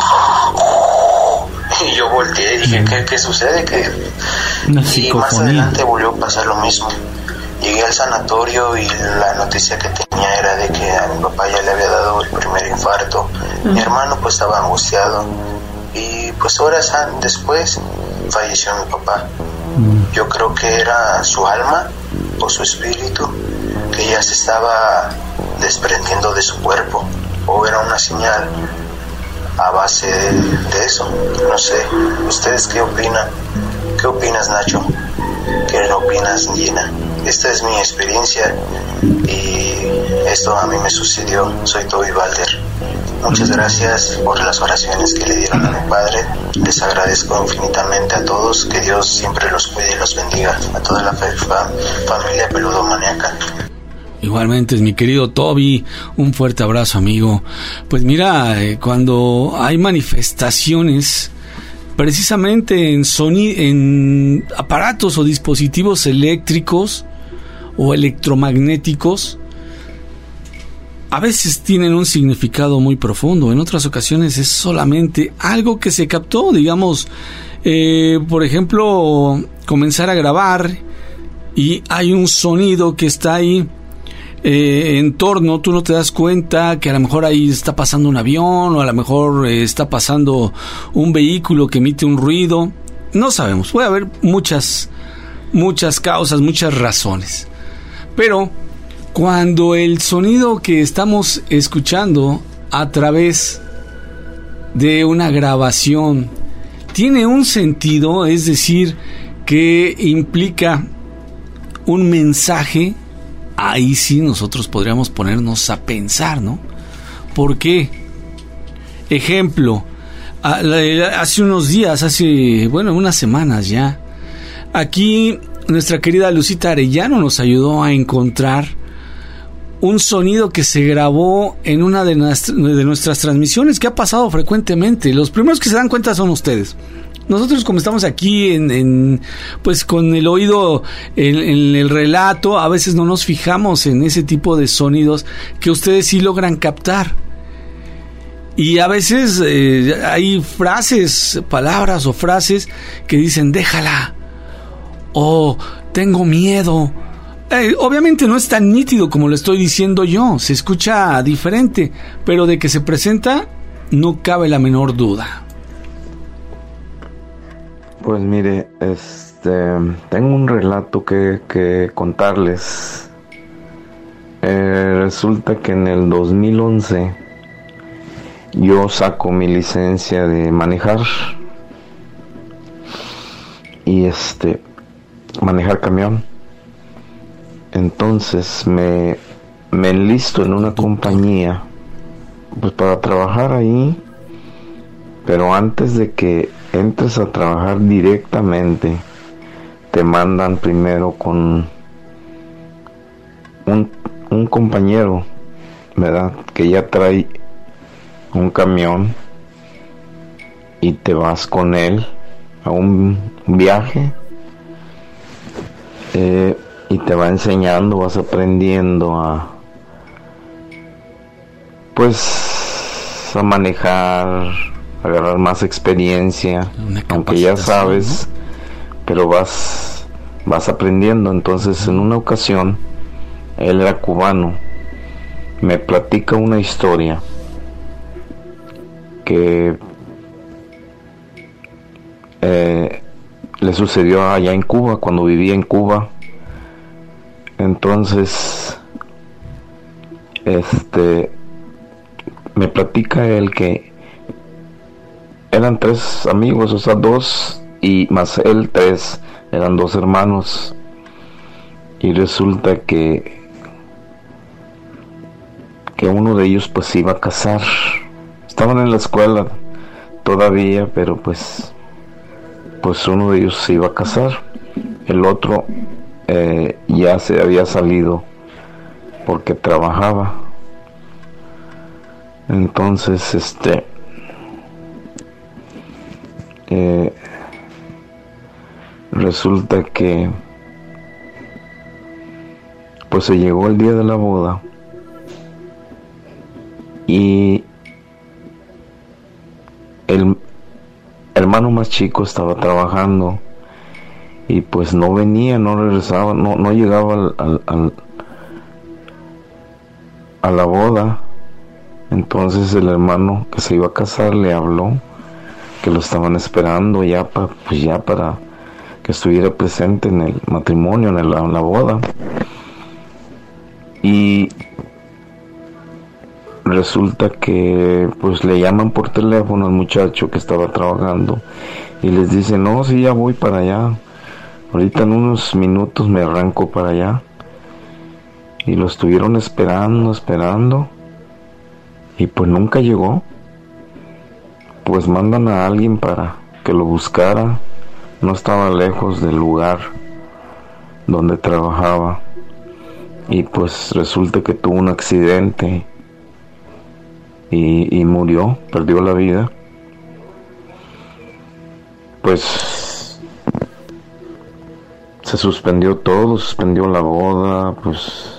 y yo volteé y dije, ¿qué sucede? Y más adelante volvió a pasar lo mismo. Llegué al sanatorio y la noticia que tenía era de que a mi papá ya le había dado el primer infarto. Mi hermano pues estaba angustiado, y pues horas después falleció mi papá. Yo creo que era su alma o su espíritu que ya se estaba desprendiendo de su cuerpo, o era una señal a base de eso. No sé, ¿ustedes qué opinan? ¿Qué opinas, Nacho? ¿Qué opinas, Gina? Esta es mi experiencia, y esto a mí me sucedió. Soy Toby Balder. Muchas gracias por las oraciones que le dieron a mi padre. Les agradezco infinitamente a todos. Que Dios siempre los cuide y los bendiga. A toda la familia peludomaníaca. Igualmente, mi querido Toby, un fuerte abrazo, amigo. Pues mira, cuando hay manifestaciones, precisamente en aparatos o dispositivos eléctricos o electromagnéticos, a veces tienen un significado muy profundo. En otras ocasiones es solamente algo que se captó, digamos, por ejemplo, comenzar a grabar y hay un sonido que está ahí en torno, tú no te das cuenta que a lo mejor ahí está pasando un avión, o a lo mejor está pasando un vehículo que emite un ruido. No sabemos, puede haber muchas causas, muchas razones. Pero cuando el sonido que estamos escuchando a través de una grabación tiene un sentido, es decir, que implica un mensaje, ahí sí nosotros podríamos ponernos a pensar, ¿no? ¿Por qué? Ejemplo, hace unos días, unas semanas ya, aquí nuestra querida Lucita Arellano nos ayudó a encontrar un sonido que se grabó en una de nuestras transmisiones, que ha pasado frecuentemente. Los primeros que se dan cuenta son ustedes. Nosotros, como estamos aquí pues con el oído en el relato, a veces no nos fijamos en ese tipo de sonidos que ustedes sí logran captar. Y a veces hay palabras o frases que dicen déjala, o tengo miedo. Obviamente no es tan nítido como lo estoy diciendo yo, se escucha diferente, pero de que se presenta no cabe la menor duda. Pues mire, tengo un relato que contarles. Resulta que en el 2011 yo saco mi licencia de manejar y manejar camión. Entonces me enlisto en una compañía pues para trabajar ahí, pero antes de que entres a trabajar directamente te mandan primero con un compañero, ¿verdad?, que ya trae un camión, y te vas con él a un viaje, y te va enseñando, vas aprendiendo a manejar, a agarrar más experiencia, aunque ya sabes, ¿no?, pero vas aprendiendo. Entonces, en una ocasión, él era cubano, me platica una historia que le sucedió allá en Cuba, cuando vivía en Cuba. Entonces, me platica él que eran 3 amigos, o sea, 2 y más él 3, eran 2 hermanos, y resulta que uno de ellos pues se iba a casar. Estaban en la escuela todavía, pero pues uno de ellos se iba a casar, el otro ya se había salido porque trabajaba. Entonces resulta que pues se llegó el día de la boda y el hermano más chico estaba trabajando y pues no venía, no regresaba, no llegaba a la boda. Entonces el hermano que se iba a casar le habló que lo estaban esperando ya para que estuviera presente en el matrimonio, en la boda. Y resulta que pues le llaman por teléfono al muchacho que estaba trabajando y les dice: no, sí, ya voy para allá, ahorita en unos minutos me arranco para allá. Y lo estuvieron esperando y pues nunca llegó. Pues mandan a alguien para que lo buscara. No estaba lejos del lugar donde trabajaba y pues resulta que tuvo un accidente y murió, perdió la vida. Pues se suspendió todo, suspendió la boda, pues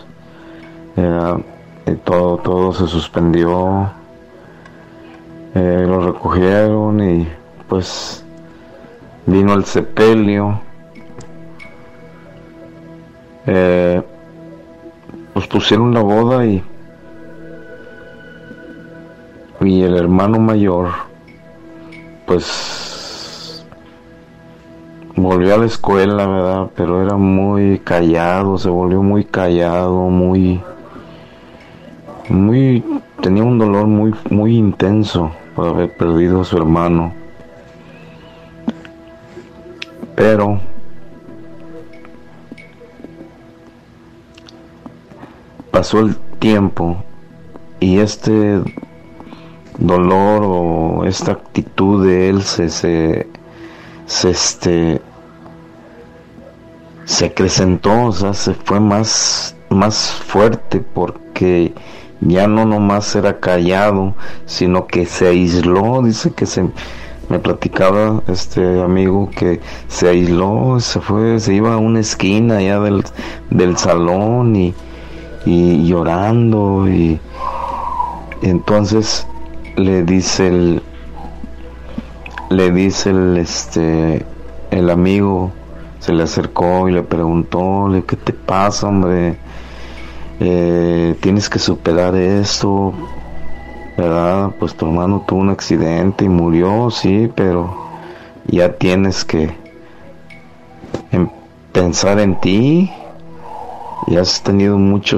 todo se suspendió. Lo recogieron y pues vino el sepelio. Pues pusieron la boda y el hermano mayor pues volvió a la escuela, ¿verdad? Pero era muy callado, se volvió muy callado, tenía un dolor muy intenso por haber perdido a su hermano. Pero pasó el tiempo y dolor o esta actitud de él se acrecentó, o sea, se fue más fuerte, porque ya no nomás era callado, sino que se aisló. Dice que me platicaba este amigo que se aisló, se iba a una esquina ya del salón y llorando, y entonces le dice el amigo, se le acercó y le preguntó, ¿qué te pasa, hombre? Tienes que superar esto, ¿verdad? Pues tu hermano tuvo un accidente y murió, sí, pero ya tienes que pensar en ti. Ya has tenido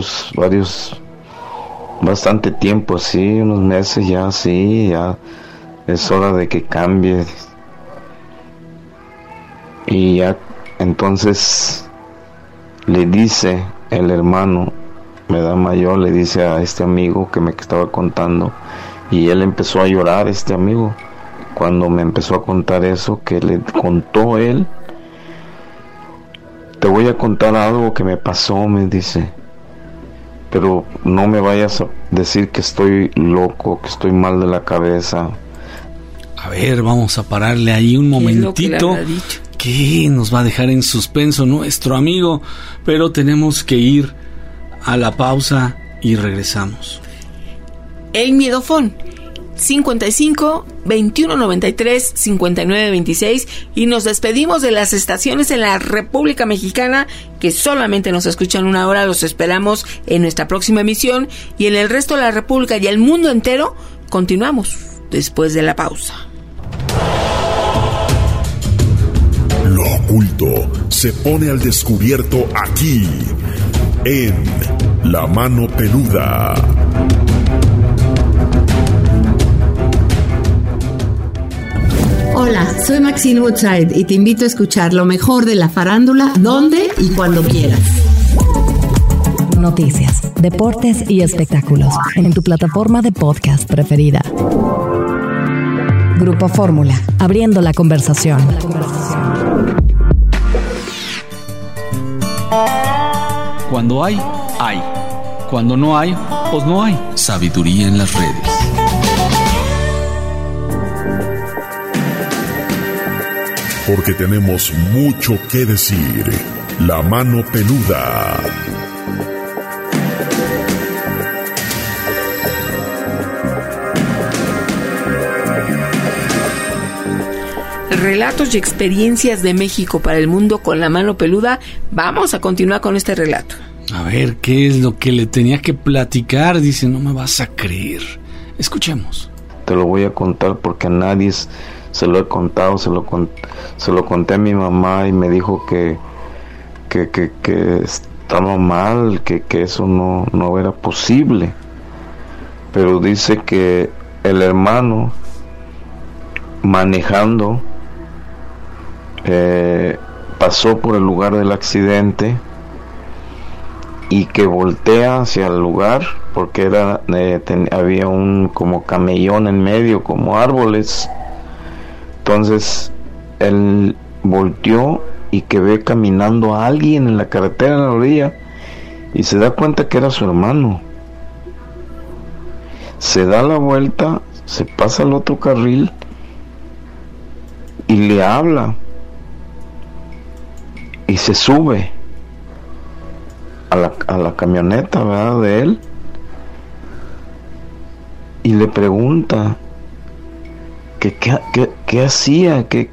bastante tiempo así, unos meses ya así, ya es hora de que cambies. Y ya entonces le dice el hermano de edad mayor, le dice a este amigo que me estaba contando, y él empezó a llorar, este amigo, cuando me empezó a contar eso que le contó él. Te voy a contar algo que me pasó, me dice, pero no me vayas a decir que estoy loco, que estoy mal de la cabeza. A ver, vamos a pararle ahí un momentito, que nos va a dejar en suspenso nuestro amigo, pero tenemos que ir a la pausa y regresamos. El miedofón 55 21 93 59 26, y nos despedimos de las estaciones en la República Mexicana que solamente nos escuchan una hora. Los esperamos en nuestra próxima emisión, y en el resto de la República y el mundo entero continuamos después de la pausa. Lo oculto se pone al descubierto aquí en La Mano Peluda. Hola, soy Maxine Woodside y te invito a escuchar lo mejor de la farándula, donde y cuando quieras. Noticias, deportes y espectáculos en tu plataforma de podcast preferida. Grupo Fórmula, abriendo la conversación. Cuando hay, hay. Cuando no hay, pues no hay. Sabiduría en las redes. Porque tenemos mucho que decir. La Mano Peluda. Relatos y experiencias de México para el mundo con La Mano Peluda. Vamos a continuar con este relato. A ver, ¿qué es lo que le tenía que platicar? Dice, no me vas a creer. Escuchemos. Te lo voy a contar porque a nadie se lo he contado. Se lo conté a mi mamá y me dijo que estaba mal, que eso no era posible. Pero dice que el hermano, manejando, pasó por el lugar del accidente, y que voltea hacia el lugar porque había un como camellón en medio, como árboles. Entonces él volteó y que ve caminando a alguien en la carretera, en la orilla, y se da cuenta que era su hermano. Se da la vuelta, se pasa al otro carril y le habla, y se sube a la camioneta, ¿verdad?, de él, y le pregunta que qué hacía, qué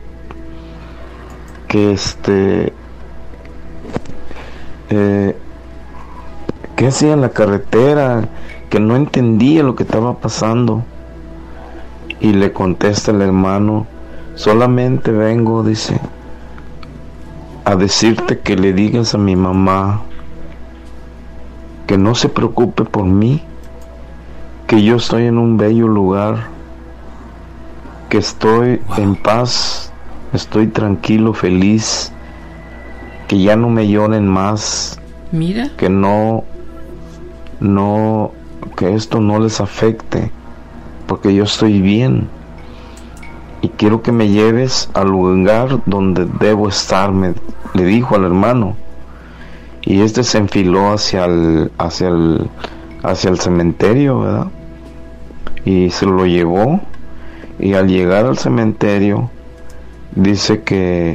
hacía en la carretera, que no entendía lo que estaba pasando. Y le contesta el hermano, solamente vengo, dice, a decirte que le digas a mi mamá que no se preocupe por mí, que yo estoy en un bello lugar, que estoy en paz, estoy tranquilo, feliz, que ya no me lloren más. Mira. Que que esto no les afecte, porque yo estoy bien y quiero que me lleves al lugar donde debo estar, le dijo al hermano. Y se enfiló hacia el cementerio, ¿verdad? Y se lo llevó, y al llegar al cementerio dice que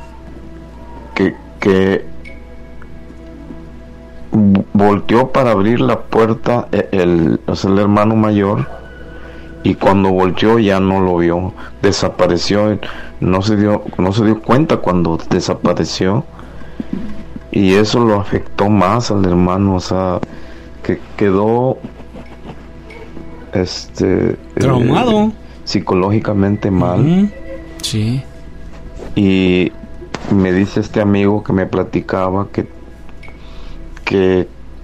volteó para abrir la puerta el hermano mayor, y cuando volteó ya no lo vio, desapareció, no se dio cuenta cuando desapareció, y eso lo afectó más al hermano, o sea, que quedó traumado, psicológicamente mal. Sí. Y me dice este amigo que me platicaba que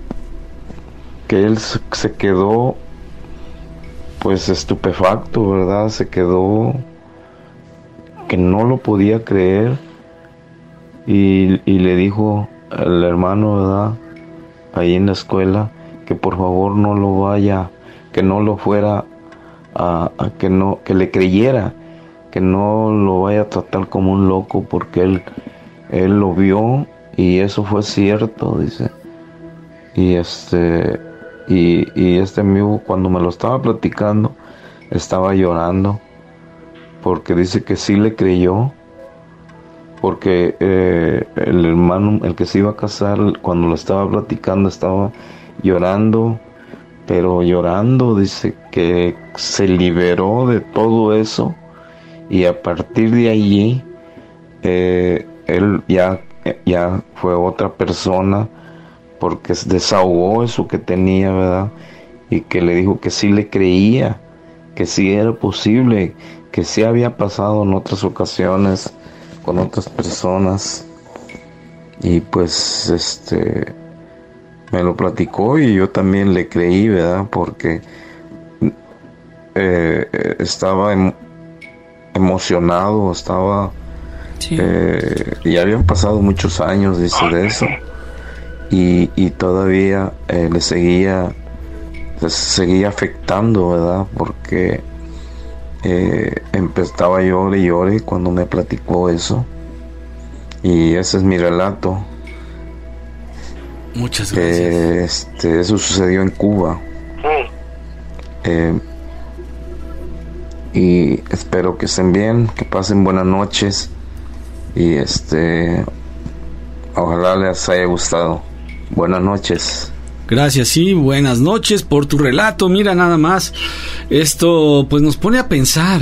él se quedó pues estupefacto, ¿verdad? Se quedó que no lo podía creer, y le dijo al hermano, ¿verdad?, ahí en la escuela, que por favor no lo vaya, que no lo fuera que le creyera, que no lo vaya a tratar como un loco, porque él lo vio y eso fue cierto, dice. Y este amigo, cuando me lo estaba platicando, estaba llorando, porque dice que sí le creyó, porque el hermano, el que se iba a casar, cuando lo estaba platicando, estaba llorando, pero llorando, dice que se liberó de todo eso, y a partir de allí él ya fue otra persona, porque desahogó eso que tenía, ¿verdad? Y que le dijo que sí le creía, que sí era posible, que sí había pasado en otras ocasiones con otras personas. Y pues me lo platicó y yo también le creí, ¿verdad? Porque estaba emocionado, estaba sí. Y habían pasado muchos años, dice, de eso, y todavía le seguía afectando, ¿verdad? Porque estaba llore y llore cuando me platicó eso, y ese es mi relato. Muchas gracias. Eso sucedió en Cuba. Y espero que estén bien, que pasen buenas noches, y ojalá les haya gustado. Buenas noches. Gracias, sí, buenas noches por tu relato. Mira, nada más, esto pues nos pone a pensar,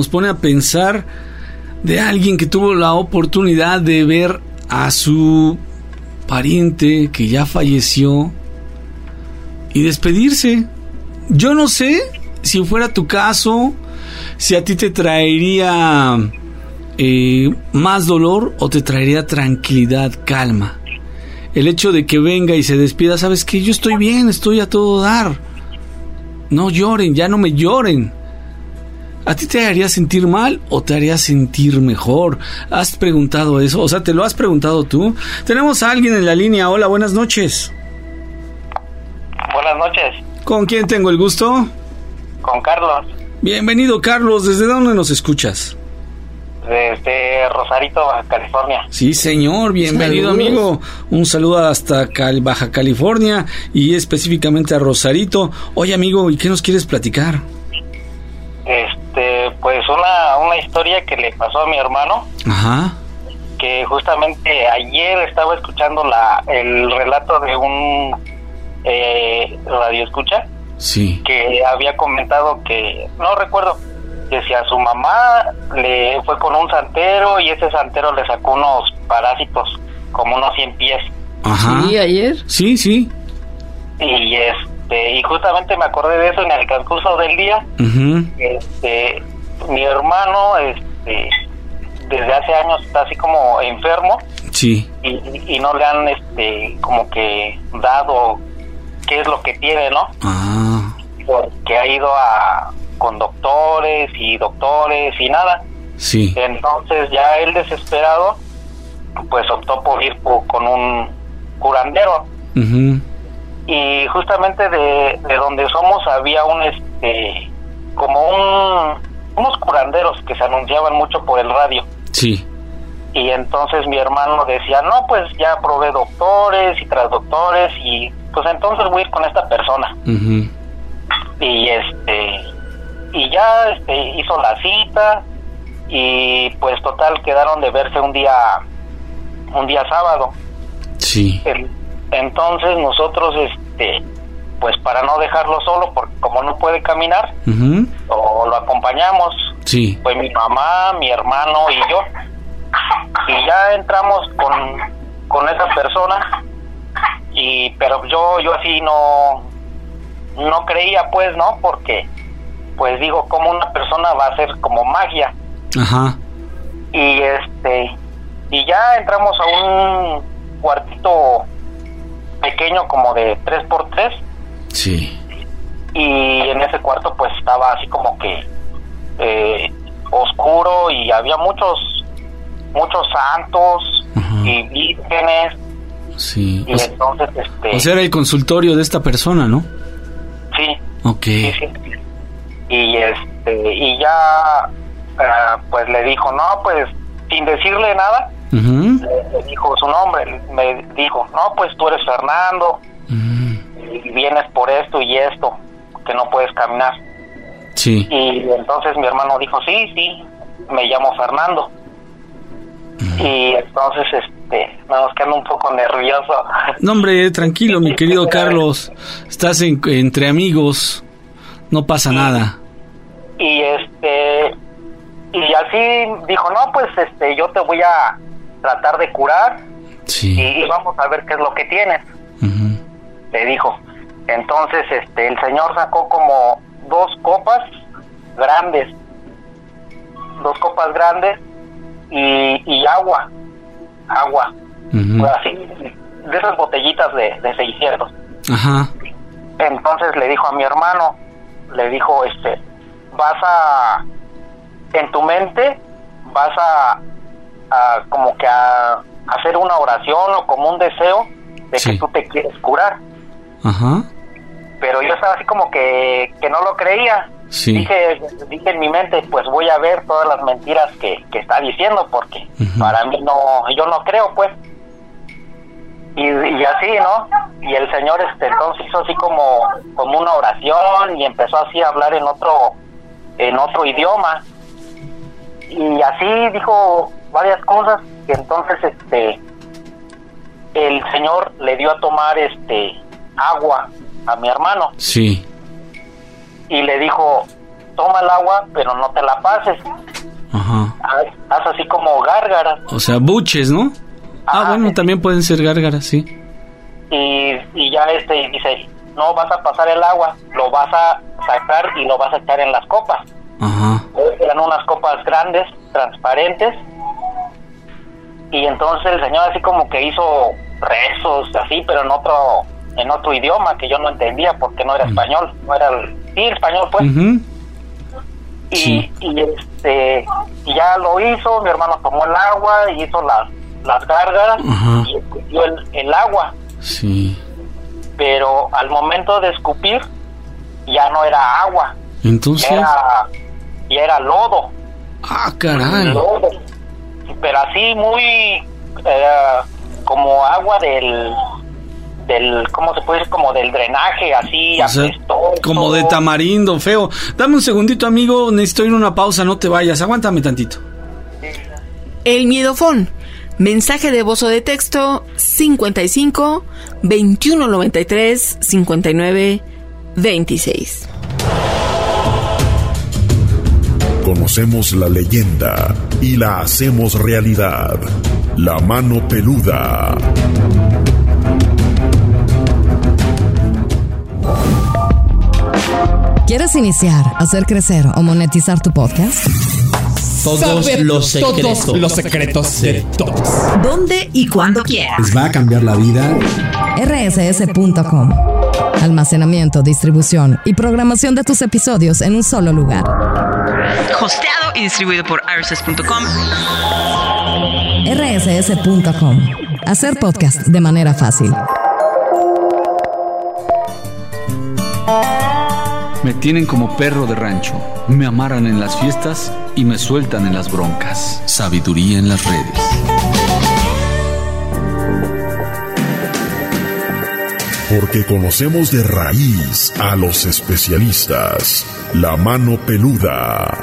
de alguien que tuvo la oportunidad de ver a su pariente que ya falleció y despedirse. Yo no sé si fuera tu caso, si a ti te traería más dolor o te traería tranquilidad, calma. El hecho de que venga y se despida, ¿sabes qué? Yo estoy bien, estoy a todo dar. No lloren, ya no me lloren. ¿A ti te haría sentir mal o te haría sentir mejor? ¿Has preguntado eso? O sea, ¿te lo has preguntado tú? Tenemos a alguien en la línea. Hola, buenas noches. Buenas noches. ¿Con quién tengo el gusto? Con Carlos. Bienvenido, Carlos. ¿Desde dónde nos escuchas? Desde Rosarito, Baja California. Sí, señor, bienvenido. Saludos, amigo. Un saludo hasta Baja California y específicamente a Rosarito. Oye, amigo, ¿y qué nos quieres platicar? Pues una historia que le pasó a mi hermano. Ajá. Que justamente ayer estaba escuchando el relato de un radio escucha. Sí. Que había comentado que, no recuerdo, que si a su mamá le fue con un santero y ese santero le sacó unos parásitos, como unos 100 pies. Ajá. Sí, ayer. Sí, sí. Y justamente me acordé de eso en el transcurso del día. Uh-huh. Mi hermano, desde hace años está así como enfermo. Sí. Y no le han, como que dado qué es lo que tiene, ¿no? Ah. Porque ha ido con doctores y nada. Sí. Entonces ya él desesperado, pues optó por ir con un curandero. Uh-huh. Y justamente de donde somos había unos curanderos que se anunciaban mucho por el radio. Sí. Y entonces mi hermano decía, no, pues ya probé doctores y tras doctores, y pues entonces voy a ir con esta persona. Uh-huh. Y ya hizo la cita, y pues total quedaron de verse un día sábado. Sí. Entonces nosotros pues para no dejarlo solo, porque como no puede caminar, uh-huh, lo acompañamos. Sí. Fue mi mamá, mi hermano y yo. Y ya entramos con esa persona, pero yo así no creía, pues, ¿no? Porque pues digo, como una persona va a hacer como magia. Ajá. Y ya entramos a un cuartito pequeño como de 3x3. Sí. Y en ese cuarto pues estaba así como que oscuro, y había muchos santos, uh-huh, y vírgenes. Sí. Y entonces o sea, era el consultorio de esta persona, ¿no? Sí. Okay. Sí. Y ya pues le dijo, no, pues sin decirle nada, uh-huh, le dijo su nombre, me dijo, no, pues tú eres Fernando, uh-huh, y vienes por esto y esto, que no puedes caminar. Sí. Y entonces mi hermano dijo, sí, me llamo Fernando. Uh-huh. Y entonces nos quedando un poco nervioso. No, hombre, tranquilo, mi querido Carlos, estás entre amigos, no pasa nada. Y y así dijo, no, pues yo te voy a tratar de curar. Sí. Y vamos a ver qué es lo que tienes. Uh-huh. Le dijo. Entonces el señor sacó como 2 copas grandes y agua, uh-huh, así, de esas botellitas de 600. Ajá. Entonces le dijo a mi hermano, le dijo, en tu mente vas a como que a hacer una oración o como un deseo de, sí, que tú te quieres curar. Ajá. Pero yo estaba así como que no lo creía. Sí. Dije en mi mente, pues voy a ver todas las mentiras que está diciendo, porque uh-huh, para mí yo no creo, pues. Y así, ¿no? Y el señor entonces hizo así como una oración, y empezó así a hablar en otro idioma, y así dijo varias cosas, que entonces el señor le dio a tomar agua a mi hermano. Sí. Y le dijo, toma el agua, pero no te la pases. Ajá. Haz así como gárgaras. O sea, buches, ¿no? Ajá, bueno, también pueden ser gárgaras, sí. Y ya dice, no vas a pasar el agua, lo vas a sacar y lo vas a echar en las copas. Ajá. Eran unas copas grandes, transparentes. Y entonces el señor así como que hizo rezos así, pero en otro idioma que yo no entendía, porque no era español, no era español, pues. Uh-huh. Y ya lo hizo, mi hermano tomó el agua y hizo las gárgaras, uh-huh, y escupió el agua. Sí. Pero al momento de escupir ya no era agua. Entonces ya era lodo. Ah, caray. Lodo. Pero así muy como agua del ¿cómo se puede decir? Como del drenaje, así, o sea, como de tamarindo, feo. Dame un segundito, amigo, necesito ir a una pausa, no te vayas, aguántame tantito. El miedofón. Mensaje de voz o de texto 55 21 93 59 26. Conocemos la leyenda y la hacemos realidad. La mano peluda. ¿Quieres iniciar, hacer crecer o monetizar tu podcast? Todos los secretos de todos. ¿Dónde y cuándo quieras? Les va a cambiar la vida. rss.com. Almacenamiento, distribución y programación de tus episodios en un solo lugar. Hosteado y distribuido por rss.com. rss.com. Hacer podcast de manera fácil. Me tienen como perro de rancho. Me amarran en las fiestas y me sueltan en las broncas. Sabiduría en las redes. Porque conocemos de raíz a los especialistas. La mano peluda.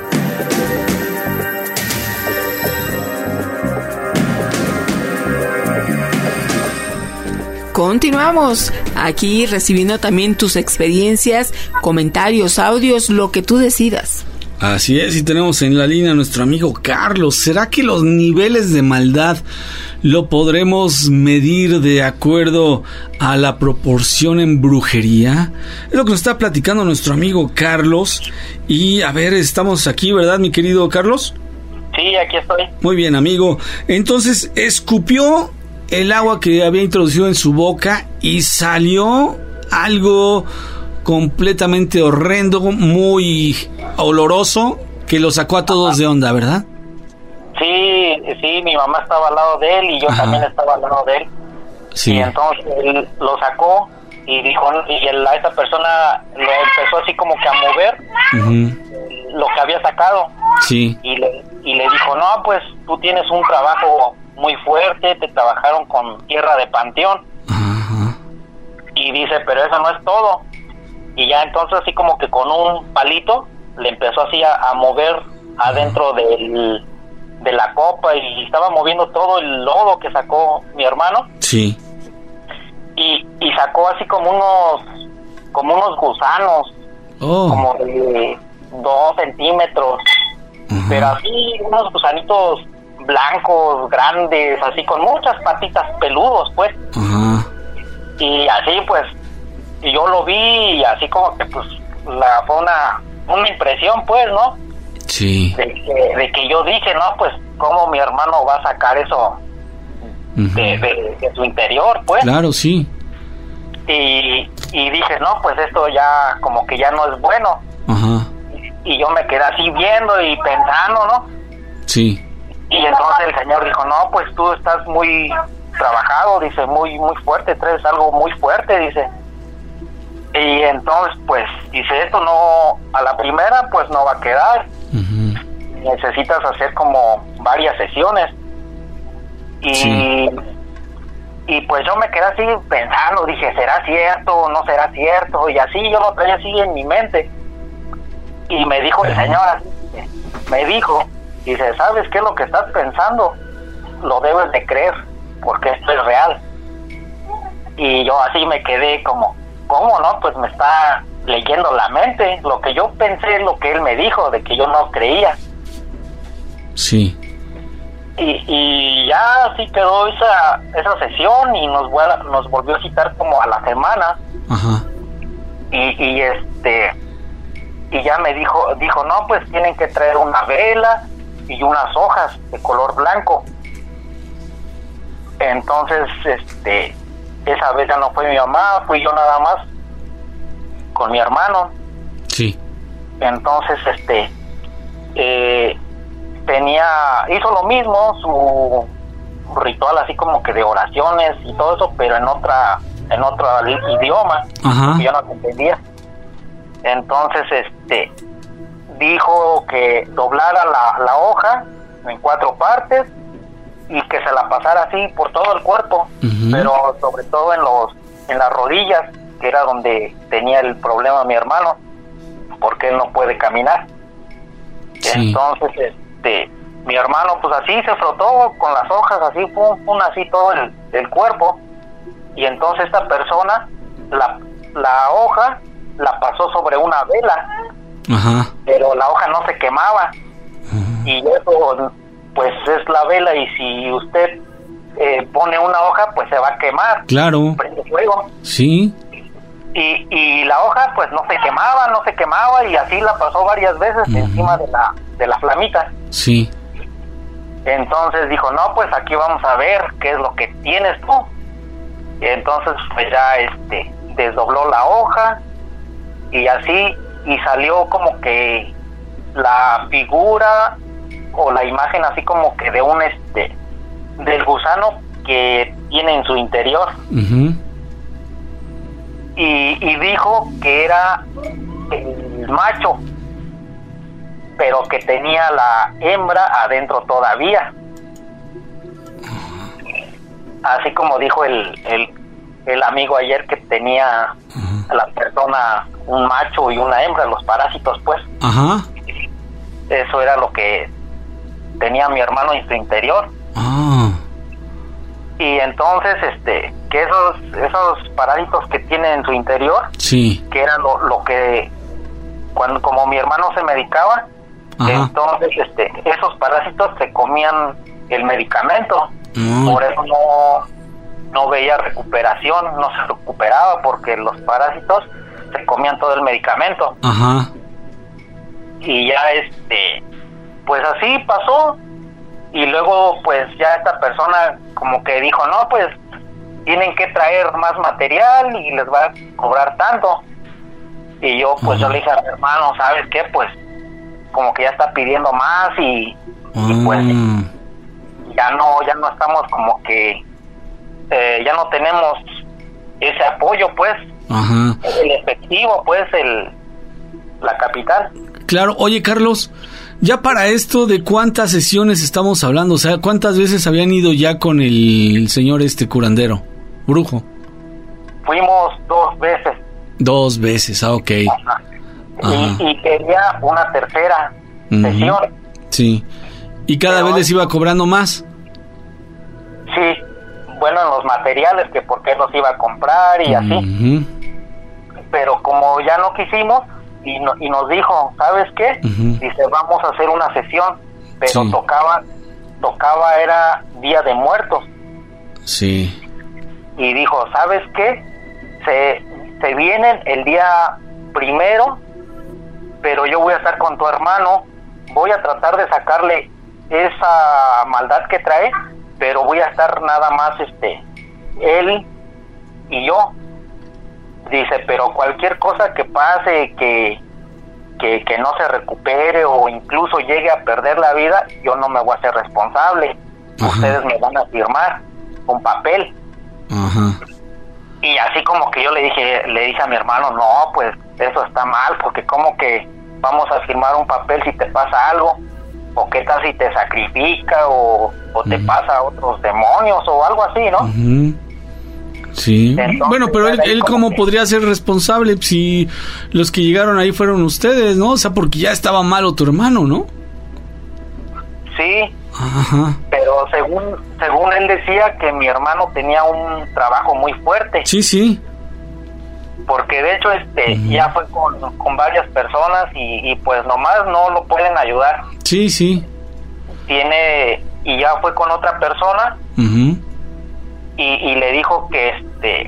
Continuamos aquí recibiendo también tus experiencias, comentarios, audios, lo que tú decidas. Así es, y tenemos en la línea a nuestro amigo Carlos. ¿Será que los niveles de maldad lo podremos medir de acuerdo a la proporción en brujería? Es lo que nos está platicando nuestro amigo Carlos. Y a ver, estamos aquí, ¿verdad, mi querido Carlos? Sí, aquí estoy. Muy bien, amigo. Entonces, escupió el agua que había introducido en su boca y salió algo completamente horrendo, muy oloroso, que lo sacó a todos de onda, ¿verdad? Sí, mi mamá estaba al lado de él y yo también estaba al lado de él. Sí. Y entonces él lo sacó y dijo, a esa persona le empezó así como que a mover lo que había sacado. Sí. Y le dijo, no, pues tú tienes un trabajo muy fuerte, te trabajaron con tierra de panteón. Ajá. Y dice, pero eso no es todo. Y ya entonces así como que con un palito le empezó así a mover adentro de la copa y estaba moviendo todo el lodo que sacó mi hermano. Sí. Y sacó así como unos gusanos, como de 2 centímetros, pero así unos gusanitos blancos, grandes, así con muchas patitas, peludos, pues. Ajá. Y así pues, y yo lo vi y así como que pues fue una impresión, pues, ¿no? Sí. De que yo dije, no, pues, ¿cómo mi hermano va a sacar eso de su interior, pues? Claro, sí. Y dije, no, pues esto ya como que ya no es bueno. Ajá. Y yo me quedé así viendo y pensando, ¿no? Sí. Y entonces el señor dijo, no, pues tú estás muy trabajado, dice, muy fuerte, traes algo muy fuerte, dice. Y entonces, pues, dice, esto no, a la primera, pues no va a quedar. Necesitas hacer como varias sesiones. Y pues yo me quedé así pensando, dije, ¿será cierto o no será cierto? Y así yo lo traía así en mi mente. Y me dijo el señor así, dice, ¿sabes qué es lo que estás pensando? Lo debes de creer, porque esto es real. Y yo así me quedé como, ¿cómo no? Pues me está leyendo la mente. Lo que yo pensé es lo que él me dijo, de que yo no creía. Sí. Y ya así quedó esa sesión y nos volvió a citar como a la semana. Ajá. Y ya me dijo, no, pues tienen que traer una vela y unas hojas de color blanco. Entonces, esa vez ya no fue mi mamá, fui yo nada más con mi hermano. Sí. Entonces, hizo lo mismo, su ritual así como que de oraciones y todo eso, pero en otro idioma. Ajá. Que yo no entendía. Entonces, dijo que doblara la hoja en 4 partes y que se la pasara así por todo el cuerpo, pero sobre todo en las rodillas, que era donde tenía el problema mi hermano, porque él no puede caminar. Sí. Entonces, mi hermano pues así se frotó con las hojas, así, pum, así todo el cuerpo, y entonces esta persona, la hoja la pasó sobre una vela. Ajá. Pero la hoja no se quemaba. Y eso pues es la vela, y si usted pone una hoja pues se va a quemar. Claro. Prende fuego. Sí. Y la hoja pues no se quemaba, y así la pasó varias veces encima de la flamita. Sí. Entonces dijo, no, pues aquí vamos a ver qué es lo que tienes tú. Y entonces pues ya desdobló la hoja y así, y salió como que la figura o la imagen así como que de un del gusano que tiene en su interior. Y dijo que era el macho, pero que tenía la hembra adentro todavía. Así como dijo el amigo ayer, que tenía la persona un macho y una hembra, los parásitos, pues. Ajá. Eso era lo que tenía mi hermano en su interior. Y entonces, que esos parásitos que tiene en su interior, sí, que era lo que, cuando como mi hermano se medicaba, entonces esos parásitos se comían el medicamento. Por eso no veía recuperación, no se recuperaba, porque los parásitos se comían todo el medicamento. Ajá. Y ya pues así pasó. Y luego pues ya esta persona como que dijo, no, pues tienen que traer más material y les va a cobrar tanto. Y yo pues yo le dije a mi hermano, ¿sabes qué? Pues como que ya está pidiendo más y pues ya no estamos como que ya no tenemos ese apoyo, pues. Ajá. El efectivo, pues, la capital. Claro. Oye, Carlos, ya para esto, ¿de cuántas sesiones estamos hablando? O sea, ¿cuántas veces habían ido ya con el señor curandero, brujo? Fuimos 2 veces. 2 veces, ok. Ajá. Y quería una tercera sesión. Sí. ¿Y cada vez les iba cobrando más? Sí. Bueno, en los materiales, que por qué los iba a comprar y así. Pero como ya no quisimos, y nos dijo, ¿sabes qué? Dice, vamos a hacer una sesión, pero sí, tocaba era Día de Muertos. Sí. Y dijo, ¿sabes qué? Se vienen el día 1, pero yo voy a estar con tu hermano, voy a tratar de sacarle esa maldad que trae, pero voy a estar nada más él y yo. Dice, pero cualquier cosa que pase, que no se recupere o incluso llegue a perder la vida, yo no me voy a hacer responsable. Ustedes me van a firmar un papel. Y así como que yo le dije a mi hermano, no, pues eso está mal, porque como que vamos a firmar un papel si te pasa algo, o qué tal si te sacrifica o te pasa a otros demonios o algo así, ¿no? Sí. Entonces, bueno, pero él ¿cómo podría ser responsable si los que llegaron ahí fueron ustedes, ¿no? O sea, porque ya estaba malo tu hermano, ¿no? Sí. Ajá. Pero según él decía que mi hermano tenía un trabajo muy fuerte. Sí, sí. Porque de hecho ya fue con varias personas y pues nomás no lo pueden ayudar. Sí, sí. Y ya fue con otra persona. Y le dijo que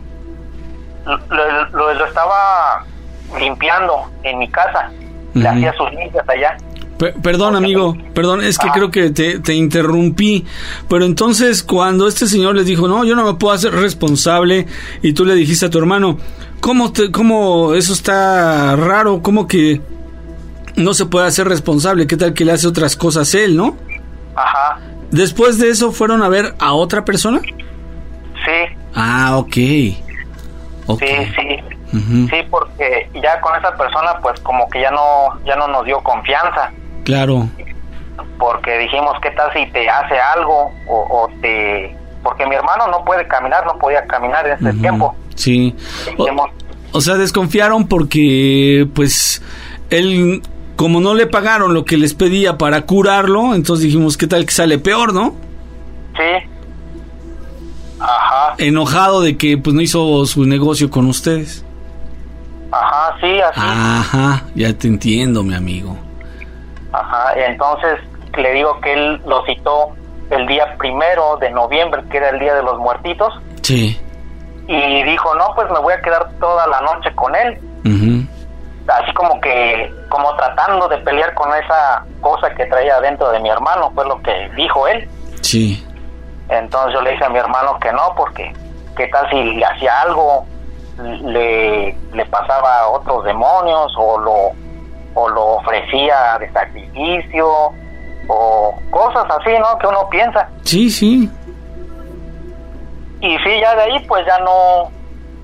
lo estaba limpiando en mi casa. Le hacía sus limpias allá. Perdón, amigo, perdón, es que creo que te interrumpí, pero entonces cuando este señor les dijo, no, yo no me puedo hacer responsable, y tú le dijiste a tu hermano, ¿cómo eso está raro? ¿Cómo que no se puede hacer responsable? ¿Qué tal que le hace otras cosas él, no? Ajá. ¿Después de eso fueron a ver a otra persona? Sí. Ah, ok. Sí, sí. Sí, porque ya con esa persona pues como que ya no nos dio confianza. Claro. Porque dijimos, ¿qué tal si te hace algo? Porque mi hermano no podía caminar en ese tiempo. Sí. O sea, desconfiaron porque pues él, como no le pagaron lo que les pedía para curarlo, entonces dijimos, ¿qué tal que sale peor, no? Sí. Ajá. Enojado de que pues no hizo su negocio con ustedes. Ajá, sí, así. Ajá, ya te entiendo, mi amigo. Ajá, y entonces le digo que él lo citó el día 1 de noviembre, que era el Día de los Muertitos. Sí. Y dijo, no, pues me voy a quedar toda la noche con él. Así como tratando de pelear con esa cosa que traía dentro de mi hermano, fue lo que dijo él. Sí. Entonces yo le dije a mi hermano que no, porque qué tal si le hacía algo, le pasaba a otros demonios, o lo ofrecía de sacrificio, o cosas así, ¿no? Que uno piensa. Sí, sí. Y sí, ya de ahí pues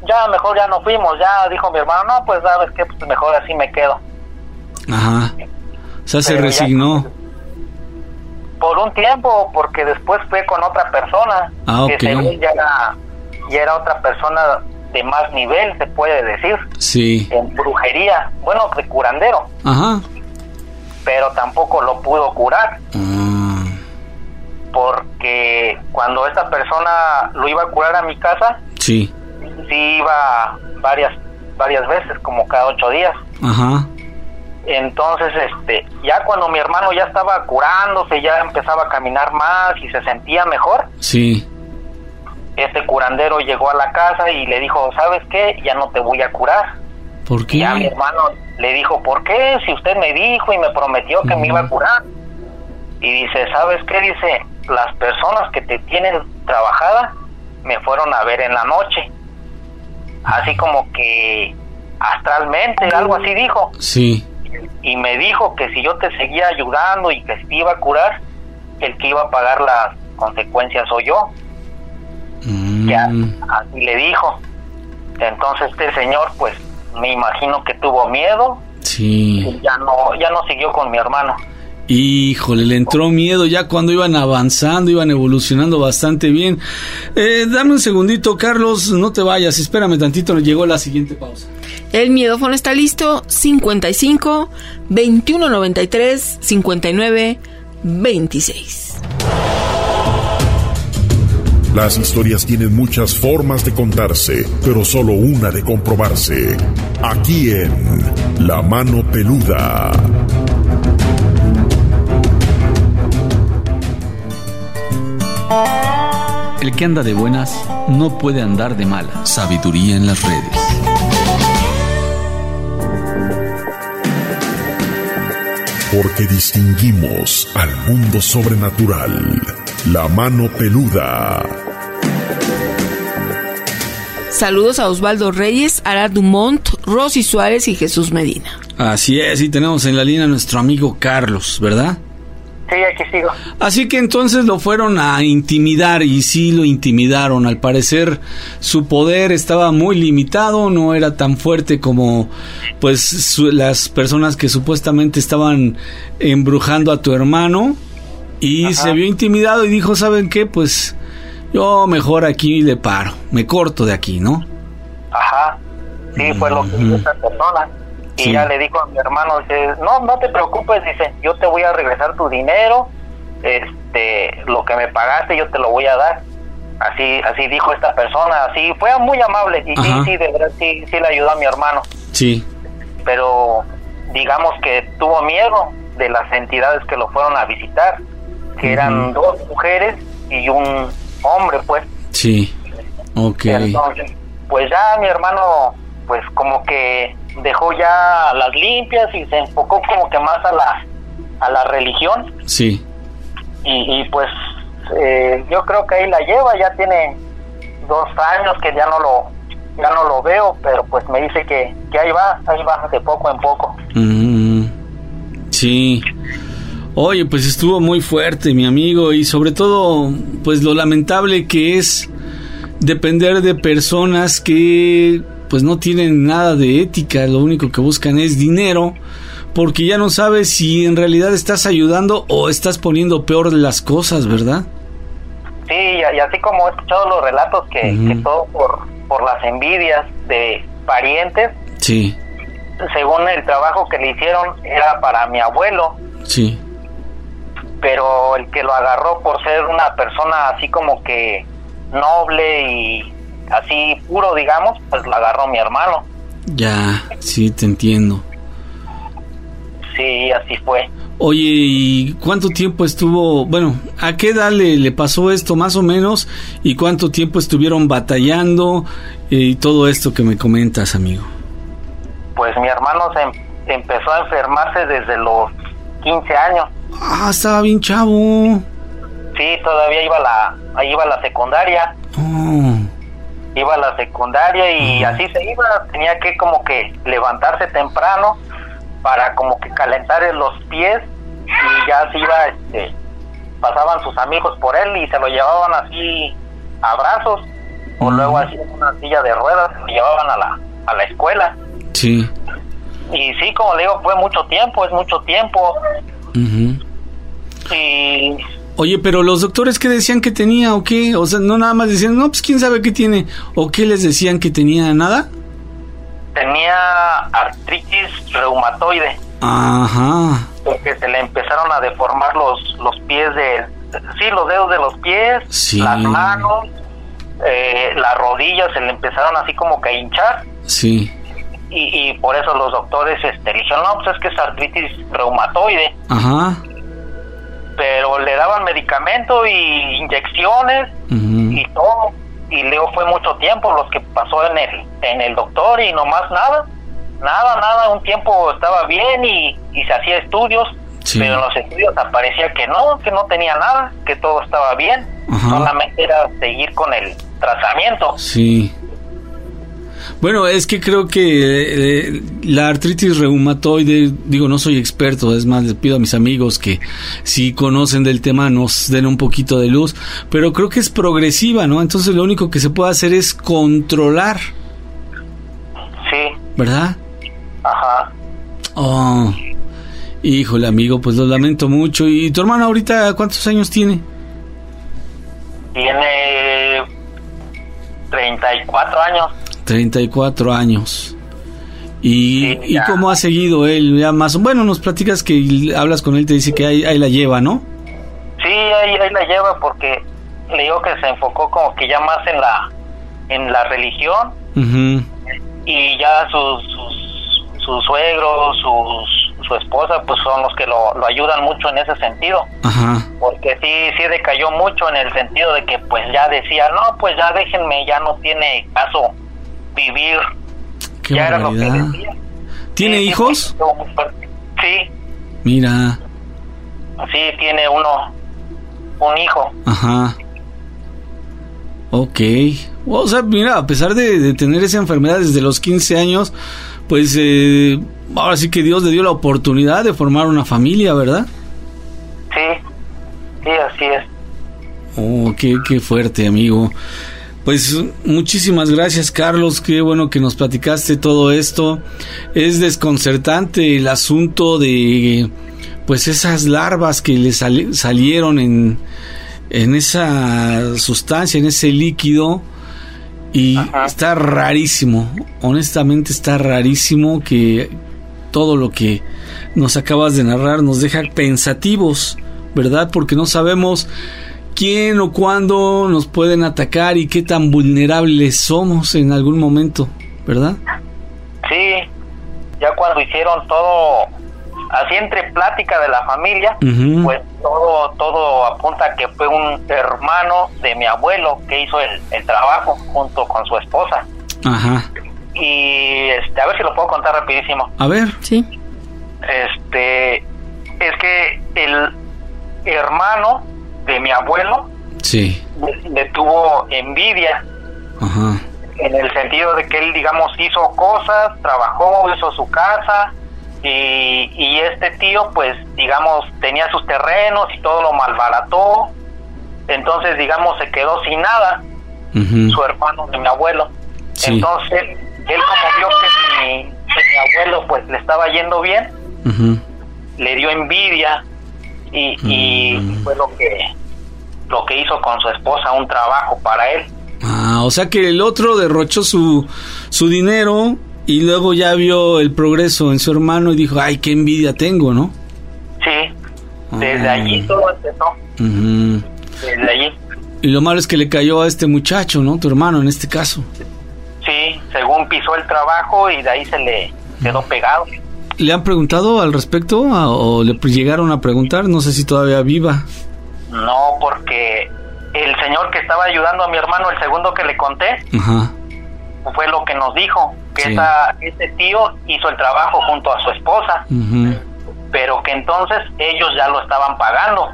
ya mejor ya no fuimos, ya dijo mi hermano, no, pues sabes qué, pues mejor así me quedo. Ajá. O sea, se Pero resignó. ya, por un tiempo, porque después fue con otra persona, Ok. que según ya era otra persona de más nivel, se puede decir, Sí. en brujería, bueno, de curandero, Ajá. pero tampoco lo pudo curar. Porque cuando esta persona lo iba a curar a mi casa, Sí. sí iba varias veces, como cada 8 días. Ajá. Entonces, ya cuando mi hermano ya estaba curándose, ya empezaba a caminar más y se sentía mejor, Sí. este curandero llegó a la casa y le dijo, ¿sabes qué? Ya no te voy a curar. ¿Por qué? Y a mi hermano le dijo, ¿por qué? Si usted me dijo y me prometió que me iba a curar. Y dice, ¿sabes qué? Dice, las personas que te tienen trabajada me fueron a ver en la noche. Así como que astralmente, algo así dijo. Sí. Y me dijo que si yo te seguía ayudando y que si te iba a curar, el que iba a pagar las consecuencias soy yo. Que así le dijo. Entonces este señor, pues, me imagino que tuvo miedo. Sí. Y ya no siguió con mi hermano. Híjole, le entró miedo ya cuando iban avanzando, iban evolucionando bastante bien. Dame un segundito, Carlos, no te vayas, espérame tantito, nos llegó la siguiente pausa. El miedófono está listo, 55 21 93 59 26. Las historias tienen muchas formas de contarse, pero solo una de comprobarse. Aquí en La Mano Peluda. El que anda de buenas no puede andar de malas. Sabiduría en las redes. Porque distinguimos al mundo sobrenatural. La Mano Peluda. Saludos a Osvaldo Reyes, Arad Dumont, Rosy Suárez y Jesús Medina. Así es, y tenemos en la línea a nuestro amigo Carlos, ¿verdad? Sí, aquí sigo. Así que entonces lo fueron a intimidar, y sí lo intimidaron. Al parecer su poder estaba muy limitado, no era tan fuerte como pues las personas que supuestamente estaban embrujando a tu hermano. Y Ajá. se vio intimidado y dijo, ¿saben qué? Pues yo mejor aquí le paro, me corto de aquí, ¿no? Ajá, sí, fue lo que hizo esta persona. Y Sí. ya le dijo a mi hermano, dice, no te preocupes, dice, yo te voy a regresar tu dinero, lo que me pagaste yo te lo voy a dar. Así dijo esta persona, así fue muy amable y Ajá. sí, de verdad, sí le ayudó a mi hermano. Sí. Pero digamos que tuvo miedo de las entidades que lo fueron a visitar, que eran 2 mujeres y un hombre, pues. Sí. Ok. Entonces, pues ya mi hermano, pues como que dejó ya las limpias y se enfocó como que más a la religión. Sí. Y pues yo creo que ahí la lleva, ya tiene 2 años que ya no lo veo, pero pues me dice que ahí va de poco en poco. Sí. Oye, pues estuvo muy fuerte, mi amigo, y sobre todo, pues lo lamentable que es depender de personas que pues no tienen nada de ética, lo único que buscan es dinero, porque ya no sabes si en realidad estás ayudando o estás poniendo peor las cosas, ¿verdad? Sí, y así como he escuchado los relatos que todo por las envidias de parientes, Sí, según el trabajo que le hicieron era para mi abuelo, sí. pero el que lo agarró por ser una persona así como que noble y así puro, digamos, pues lo agarró mi hermano. Ya, sí, te entiendo. Sí, así fue. Oye, ¿y cuánto tiempo estuvo, bueno, a qué edad le pasó esto más o menos? ¿Y cuánto tiempo estuvieron batallando y todo esto que me comentas, amigo? Pues mi hermano se empezó a enfermarse desde los 15 años. Ah, estaba bien chavo. Sí, todavía iba a la secundaria. Oh. Iba a la secundaria y así se iba. Tenía que como que levantarse temprano para como que calentar los pies y ya se iba, pasaban sus amigos por él y se lo llevaban así a brazos o luego así en una silla de ruedas me llevaban a la escuela. Sí. Y sí, como le digo, fue mucho tiempo, es mucho tiempo. Y... Oye, pero los doctores, ¿qué decían que tenía o qué? O sea, no nada más decían, no, pues quién sabe qué tiene. ¿O qué les decían que tenía? ¿Nada? Tenía artritis reumatoide. Ajá. Porque se le empezaron a deformar los pies los dedos de los pies, sí, las manos, las rodillas se le empezaron así como que a hinchar. Sí. Y por eso los doctores le dijeron, no, pues es que es artritis reumatoide. Ajá. Pero le daban medicamento y inyecciones y todo. Y luego fue mucho tiempo los que pasó en el doctor y nomás nada, un tiempo estaba bien y se hacía estudios, sí, pero en los estudios aparecía que no tenía nada, que todo estaba bien. Ajá. Solamente era seguir con el tratamiento. Sí. Bueno, es que creo que la artritis reumatoide, digo, no soy experto, es más, les pido a mis amigos que si conocen del tema nos den un poquito de luz, pero creo que es progresiva, ¿no? Entonces lo único que se puede hacer es controlar. Sí. ¿Verdad? Ajá. Oh, híjole, amigo, pues lo lamento mucho. ¿Y tu hermano ahorita cuántos años tiene? Tiene 34 años. 34 años. ¿Y cómo ha seguido él? Ya más, bueno, nos platicas que hablas con él, te dice que ahí la lleva, ¿no? Sí, ahí la lleva porque le digo que se enfocó como que ya más en la religión. Y ya sus suegros, su esposa, pues son los que lo ayudan mucho en ese sentido. Ajá. Porque sí decayó mucho en el sentido de que pues ya decía, no, pues ya déjenme, ya no tiene caso vivir. Qué ya barbaridad. Era lo que decía. ¿Tiene hijos? Sí. Mira. Sí, tiene un hijo. Ajá. Ok. O sea, mira, a pesar de tener esa enfermedad desde los 15 años, pues ahora sí que Dios le dio la oportunidad de formar una familia, ¿verdad? Sí, así es. Oh, qué fuerte, amigo. Pues muchísimas gracias, Carlos, qué bueno que nos platicaste todo esto. Es desconcertante el asunto de pues esas larvas que le salieron en esa sustancia, en ese líquido, y ajá, está rarísimo, honestamente está rarísimo que todo lo que nos acabas de narrar nos deja pensativos, ¿verdad? Porque no sabemos quién o cuándo nos pueden atacar y qué tan vulnerables somos en algún momento, ¿verdad? Sí, ya cuando hicieron todo así entre plática de la familia, pues todo apunta a que fue un hermano de mi abuelo que hizo el trabajo junto con su esposa. Ajá. Y a ver si lo puedo contar rapidísimo. A ver. Sí. Es que el hermano de mi abuelo, sí, le tuvo envidia. Ajá. En el sentido de que él, digamos, hizo cosas, trabajó, hizo su casa, y este tío, pues, digamos, tenía sus terrenos y todo lo malbarató. Entonces, digamos, se quedó sin nada, su hermano de mi abuelo. Sí. Entonces, él como vio que mi abuelo, pues, le estaba yendo bien, le dio envidia y fue lo que hizo con su esposa, un trabajo para él. Ah, o sea que el otro derrochó su dinero y luego ya vio el progreso en su hermano y dijo, ay, qué envidia tengo, ¿no? Sí, desde allí todo empezó. Desde allí. Y lo malo es que le cayó a este muchacho, ¿no? Tu hermano en este caso. Sí, según pisó el trabajo y de ahí se le quedó pegado. ¿Le han preguntado al respecto o le llegaron a preguntar? No sé si todavía viva. No, porque el señor que estaba ayudando a mi hermano, el segundo que le conté, ajá, fue lo que nos dijo, que sí, este tío hizo el trabajo junto a su esposa, pero que entonces ellos ya lo estaban pagando.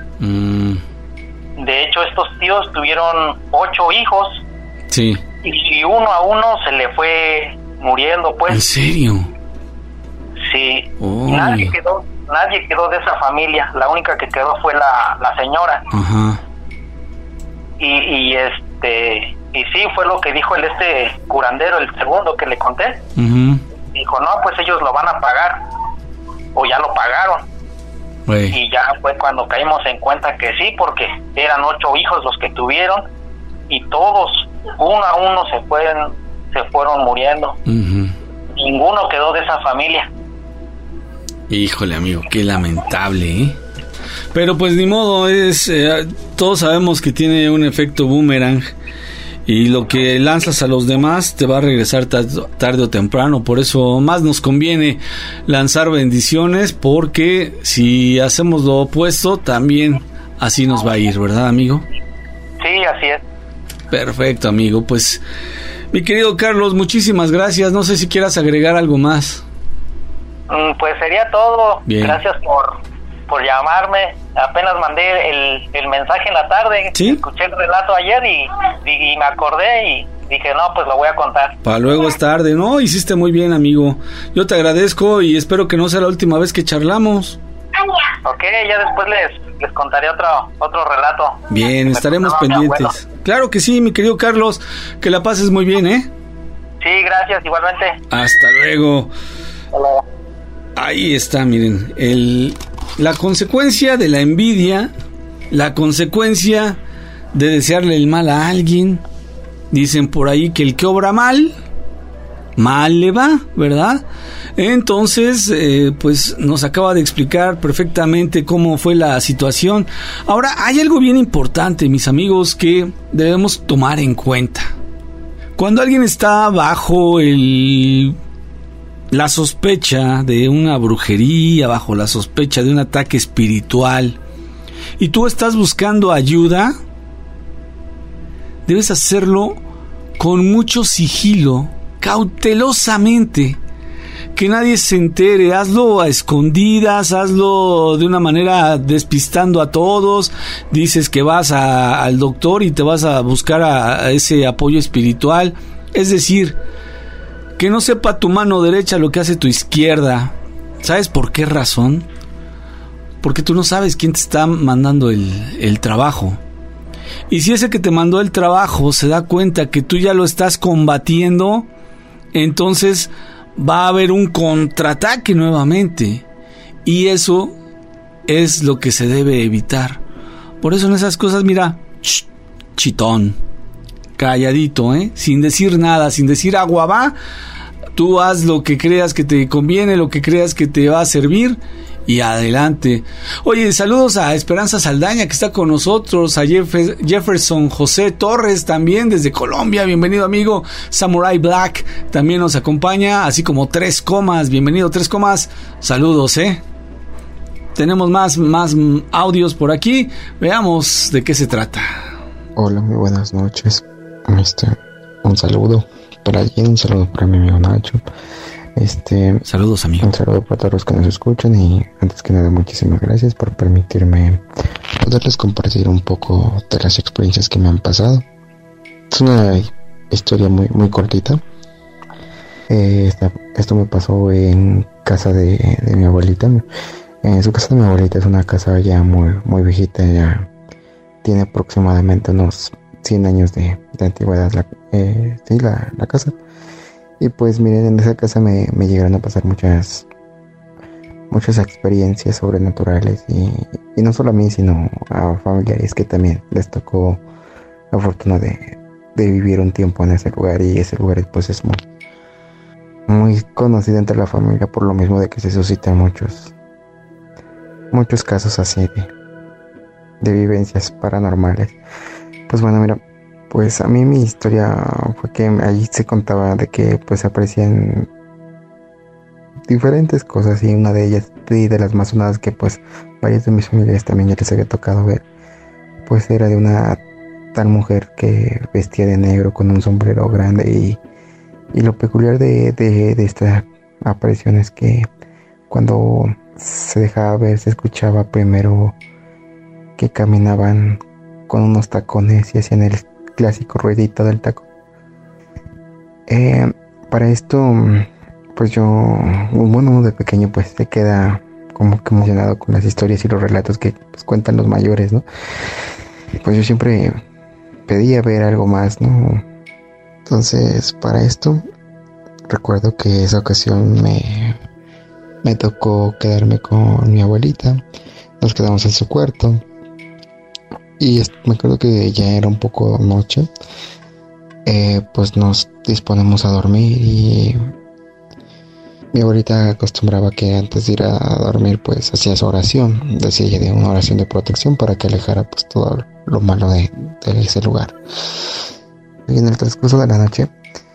De hecho, estos tíos tuvieron 8 hijos. Sí. Y uno a uno se le fue muriendo, pues. ¿En serio? Sí. Oh. Nadie quedó de esa familia. La única que quedó fue la señora. Ajá. Y Y sí, fue lo que dijo este curandero, el segundo que le conté. Dijo, no, pues ellos lo van a pagar, o ya lo pagaron. Y ya fue cuando caímos en cuenta que sí, porque eran 8 hijos los que tuvieron, y todos, uno a uno, se fueron muriendo. Ninguno quedó de esa familia. Híjole, amigo, qué lamentable, ¿eh? Pero pues ni modo, todos sabemos que tiene un efecto boomerang, y lo que lanzas a los demás te va a regresar tarde o temprano. Por eso más nos conviene lanzar bendiciones, porque si hacemos lo opuesto, también así nos va a ir, ¿verdad, amigo? Sí, así es. Perfecto, amigo. Pues, mi querido Carlos, muchísimas gracias. No sé si quieras agregar algo más. Pues sería todo. Bien. Gracias por llamarme. Apenas mandé el mensaje en la tarde. ¿Sí? Escuché el relato ayer y me acordé y dije, no, pues lo voy a contar. Para luego es tarde. No, hiciste muy bien, amigo. Yo te agradezco y espero que no sea la última vez que charlamos. Ok, ya después les contaré otro relato. Bien, estaremos pendientes. Claro que sí, mi querido Carlos. Que la pases muy bien, ¿eh? Sí, gracias, igualmente. Hasta luego. Hola. Ahí está, miren. La consecuencia de la envidia, la consecuencia de desearle el mal a alguien. Dicen por ahí que el que obra mal le va, ¿verdad? Entonces, pues nos acaba de explicar perfectamente cómo fue la situación. Ahora, hay algo bien importante, mis amigos, que debemos tomar en cuenta. Cuando alguien está bajo la sospecha de una brujería, bajo la sospecha de un ataque espiritual, y tú estás buscando ayuda, debes hacerlo con mucho sigilo, cautelosamente, que nadie se entere. Hazlo a escondidas, hazlo de una manera despistando a todos. Dices que vas al doctor y te vas a buscar a ese apoyo espiritual. Es decir, que no sepa tu mano derecha lo que hace tu izquierda. ¿Sabes por qué razón? Porque tú no sabes quién te está mandando el trabajo. Y si ese que te mandó el trabajo se da cuenta que tú ya lo estás combatiendo, entonces va a haber un contraataque nuevamente. Y eso es lo que se debe evitar. Por eso en esas cosas, mira, chitón, calladito, sin decir nada, sin decir agua va. Tú haz lo que creas que te conviene, lo que creas que te va a servir, y adelante. Oye, saludos a Esperanza Saldaña, que está con nosotros, a Jefferson José Torres, también desde Colombia, bienvenido, amigo. Samurai Black también nos acompaña, así como 3 comas, bienvenido 3 comas, saludos, Tenemos más audios por aquí, veamos de qué se trata. Hola, muy buenas noches. Un saludo para alguien, un saludo para mi amigo Nacho. Saludos, amigo. Un saludo para todos los que nos escuchan, y antes que nada, muchísimas gracias por permitirme poderles compartir un poco de las experiencias que me han pasado. Es una historia muy, muy cortita. Esto me pasó en casa de mi abuelita. En su casa de mi abuelita es una casa ya muy, muy viejita, ya tiene aproximadamente unos 100 años de antigüedad la casa. Y pues miren, en esa casa me llegaron a pasar muchas experiencias sobrenaturales, y no solo a mí, sino a familiares que también les tocó la fortuna de vivir un tiempo en ese lugar. Y ese lugar pues es muy conocido entre la familia, por lo mismo de que se suscitan muchos casos así de vivencias paranormales. Pues bueno, mira, pues a mí mi historia fue que allí se contaba de que pues aparecían diferentes cosas, y una de ellas, y de las más sonadas, que pues varias de mis familiares también ya les había tocado ver, pues era de una tal mujer que vestía de negro con un sombrero grande. Y lo peculiar de esta aparición es que cuando se dejaba ver, se escuchaba primero que caminaban con unos tacones y hacían el clásico ruidito del taco. Para esto, pues uno de pequeño pues se queda como que emocionado con las historias y los relatos que pues cuentan los mayores, ¿no? Pues yo siempre pedía ver algo más, ¿no? Entonces, para esto, recuerdo que esa ocasión me tocó quedarme con mi abuelita. Nos quedamos en su cuarto. Y me acuerdo que ya era un poco noche. Pues nos disponemos a dormir y mi abuelita acostumbraba que antes de ir a dormir pues hacía su oración. Decía ella de una oración de protección para que alejara pues todo lo malo de ese lugar. Y en el transcurso de la noche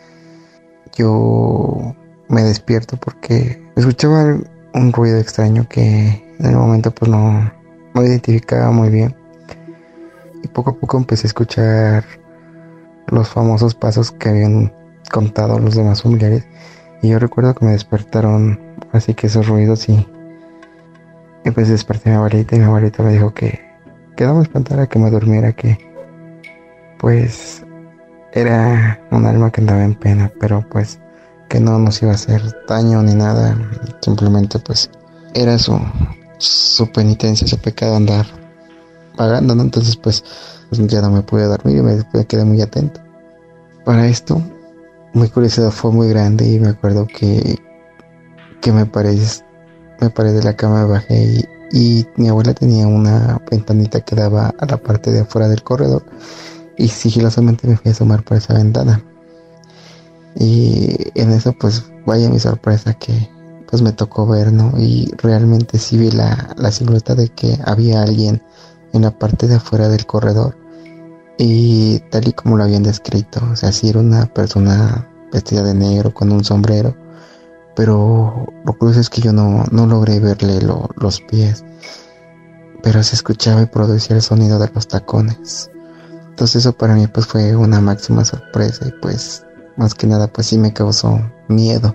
yo me despierto porque escuchaba un ruido extraño que en el momento pues no identificaba muy bien. Y poco a poco empecé a escuchar los famosos pasos que habían contado los demás familiares. Y yo recuerdo que me despertaron así que esos ruidos y pues desperté a mi abuelita y mi abuelita me dijo que no me espantara, que me durmiera, que pues era un alma que andaba en pena, pero pues que no nos iba a hacer daño ni nada, simplemente pues era su penitencia, su pecado andar vagando, ¿no? Entonces pues ya no me pude dormir y me quedé muy atento. Para esto mi curiosidad fue muy grande y me acuerdo que me paré de la cama, me bajé y mi abuela tenía una ventanita que daba a la parte de afuera del corredor y sigilosamente me fui a asomar por esa ventana. Y en eso pues vaya mi sorpresa que pues me tocó ver, ¿no? Y realmente sí vi la silueta de que había alguien en la parte de afuera del corredor y tal y como lo habían descrito, o sea, sí era una persona vestida de negro con un sombrero, pero lo curioso es que yo no logré verle los pies, pero se escuchaba y producía el sonido de los tacones. Entonces eso para mí pues fue una máxima sorpresa y pues más que nada pues sí me causó miedo.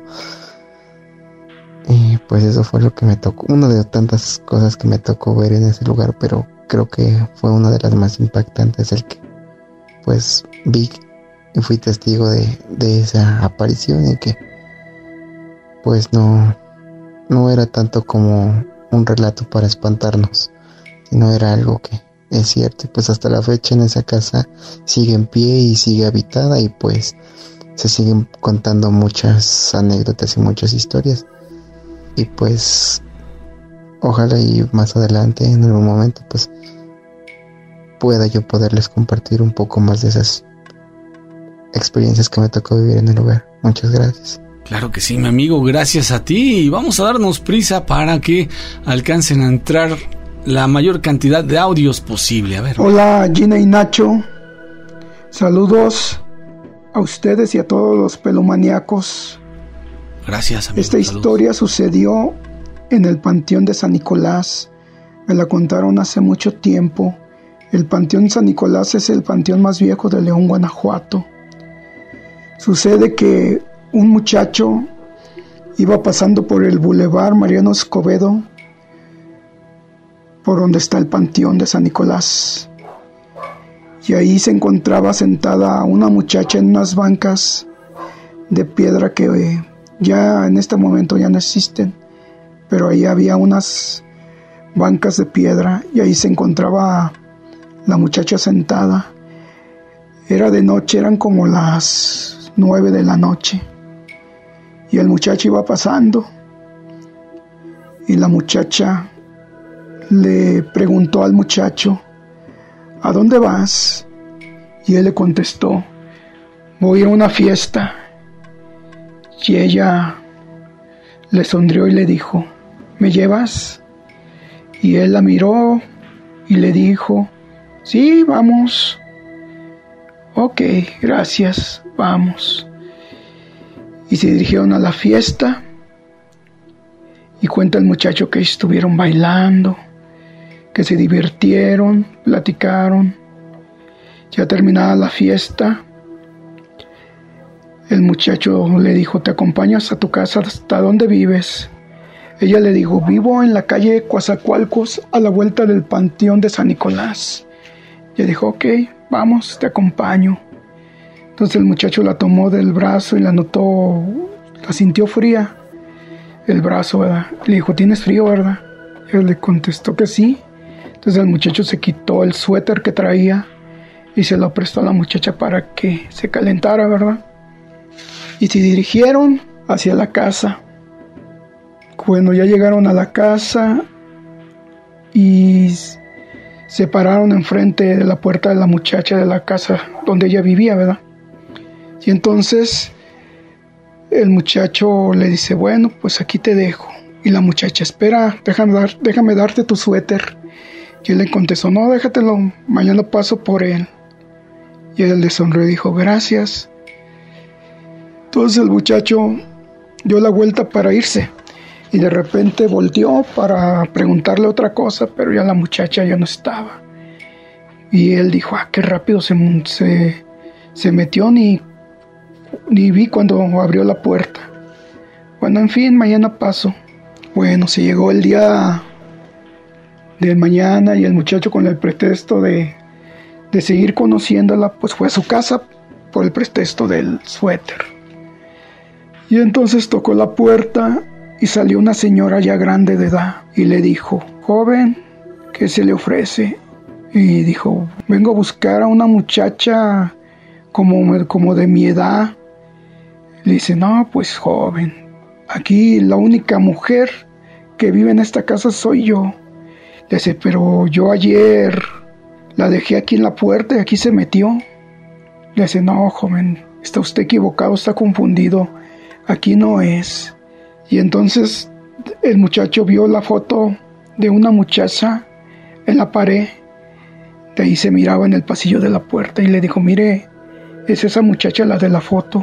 Y pues eso fue lo que me tocó, una de tantas cosas que me tocó ver en ese lugar, pero creo que fue una de las más impactantes, el que pues vi y fui testigo de esa aparición y que pues no era tanto como un relato para espantarnos, sino era algo que es cierto. Y pues hasta la fecha en esa casa sigue en pie y sigue habitada y pues se siguen contando muchas anécdotas y muchas historias. Y pues ojalá y más adelante en algún momento pues pueda yo poderles compartir un poco más de esas experiencias que me tocó vivir en el lugar. Muchas gracias. Claro que sí, mi amigo, gracias a ti. Y vamos a darnos prisa para que alcancen a entrar la mayor cantidad de audios posible. A ver. Hola, Gina y Nacho. Saludos a ustedes y a todos los pelomaníacos. Gracias, amigo. Esta historia sucedió en el Panteón de San Nicolás. Me la contaron hace mucho tiempo. El Panteón San Nicolás es el panteón más viejo de León, Guanajuato. Sucede que un muchacho iba pasando por el Boulevard Mariano Escobedo, por donde está el Panteón de San Nicolás. Y ahí se encontraba sentada una muchacha en unas bancas de piedra que ya en este momento ya no existen, pero ahí había unas bancas de piedra y ahí se encontraba la muchacha sentada. Era de noche, eran como las 9 de la noche y el muchacho iba pasando y la muchacha le preguntó al muchacho: ¿a dónde vas? Y él le contestó: voy a una fiesta. Y ella le sonrió y le dijo: ¿me llevas? Y él la miró y le dijo: sí, vamos. Ok, gracias, vamos. Y se dirigieron a la fiesta. Y cuenta el muchacho que estuvieron bailando, que se divirtieron, platicaron. Ya terminada la fiesta, el muchacho le dijo: ¿te acompañas a tu casa? ¿Hasta dónde vives? Ella le dijo: vivo en la calle Coatzacoalcos, a la vuelta del Panteón de San Nicolás. Y ella dijo: ok, vamos, te acompaño. Entonces el muchacho la tomó del brazo y la notó, la sintió fría, el brazo, ¿verdad? Le dijo: ¿tienes frío, verdad? Y él le contestó que sí. Entonces el muchacho se quitó el suéter que traía y se lo prestó a la muchacha para que se calentara, ¿verdad? Y se dirigieron hacia la casa. Bueno, ya llegaron a la casa y se pararon enfrente de la puerta de la muchacha de la casa donde ella vivía, ¿verdad? Y entonces el muchacho le dice, bueno, pues aquí te dejo. Y la muchacha, espera, déjame darte tu suéter. Y él le contestó, no, déjatelo, mañana paso por él. Y él le sonrió y dijo, gracias. Entonces el muchacho dio la vuelta para irse. Y de repente volteó para preguntarle otra cosa, pero ya la muchacha ya no estaba. Y él dijo, qué rápido se metió, ni vi cuando abrió la puerta. Bueno, en fin, mañana paso. Bueno, se llegó el día de mañana y el muchacho, con el pretexto de seguir conociéndola, pues fue a su casa por el pretexto del suéter. Y entonces tocó la puerta y salió una señora ya grande de edad y le dijo, joven, ¿qué se le ofrece? Y dijo, vengo a buscar a una muchacha como de mi edad. Le dice, no, pues joven, aquí la única mujer que vive en esta casa soy yo. Le dice, pero yo ayer la dejé aquí en la puerta y aquí se metió. Le dice, no, joven, está usted equivocado, está confundido, aquí no es. Y entonces el muchacho vio la foto de una muchacha en la pared, de ahí se miraba en el pasillo de la puerta, y le dijo, mire, es esa muchacha la de la foto.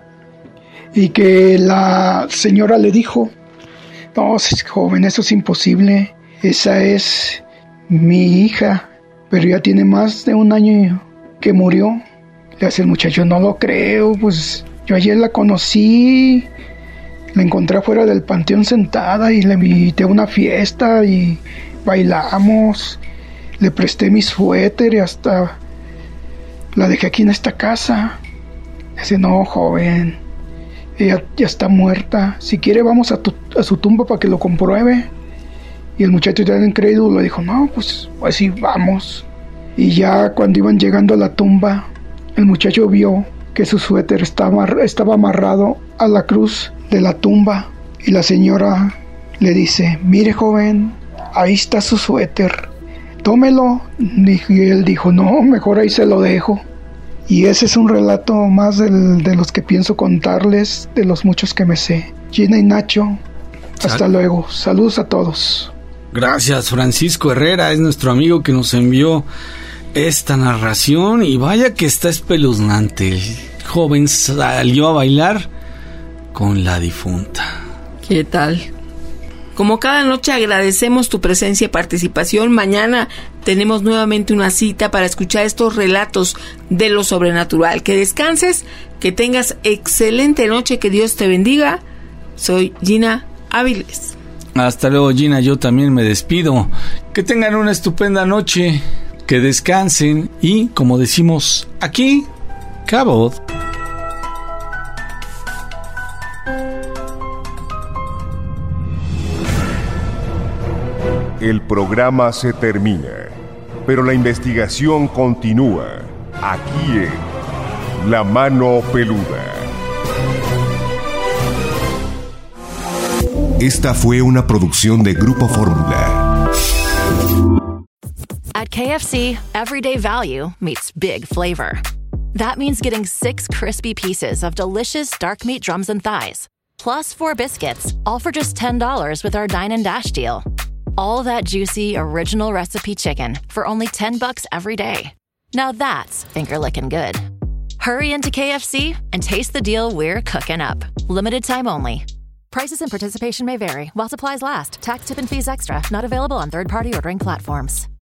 Y que la señora le dijo, no, joven, eso es imposible, esa es mi hija, pero ya tiene más de un año que murió. Le hace el muchacho, no lo creo, pues yo ayer la conocí, la encontré afuera del panteón sentada y le invité a una fiesta y bailamos, le presté mi suéter y hasta la dejé aquí en esta casa. Le dice, no, joven, ella ya está muerta, si quiere vamos a su tumba para que lo compruebe. Y el muchacho ya incrédulo le dijo, no, pues sí, vamos. Y ya cuando iban llegando a la tumba, el muchacho vio que su suéter estaba amarrado a la cruz de la tumba. Y la señora le dice, mire, joven, ahí está su suéter, tómelo. Y él dijo, no, mejor ahí se lo dejo. Y ese es un relato más de los que pienso contarles, de los muchos que me sé. Gina y Nacho, hasta luego. Saludos a todos. Gracias, Francisco Herrera, es nuestro amigo que nos envió esta narración, y vaya que está espeluznante. El joven salió a bailar con la difunta. ¿Qué tal? Como cada noche agradecemos tu presencia y participación. Mañana tenemos nuevamente una cita para escuchar estos relatos de lo sobrenatural. Que descanses, que tengas excelente noche, que Dios te bendiga. Soy Gina Áviles. Hasta luego, Gina, yo también me despido. Que tengan una estupenda noche, que descansen y, como decimos aquí, Cabot. El programa se termina, pero la investigación continúa aquí en La Mano Peluda. Esta fue una producción de Grupo Fórmula. At KFC, everyday value meets big flavor. That means getting 6 crispy pieces of delicious dark meat drums and thighs, plus 4 biscuits, all for just $10 with our Dine and Dash deal. All that juicy, original recipe chicken for only $10 every day. Now that's finger-licking good. Hurry into KFC and taste the deal we're cooking up. Limited time only. Prices and participation may vary while supplies last. Tax, tip, and fees extra. Not available on third-party ordering platforms.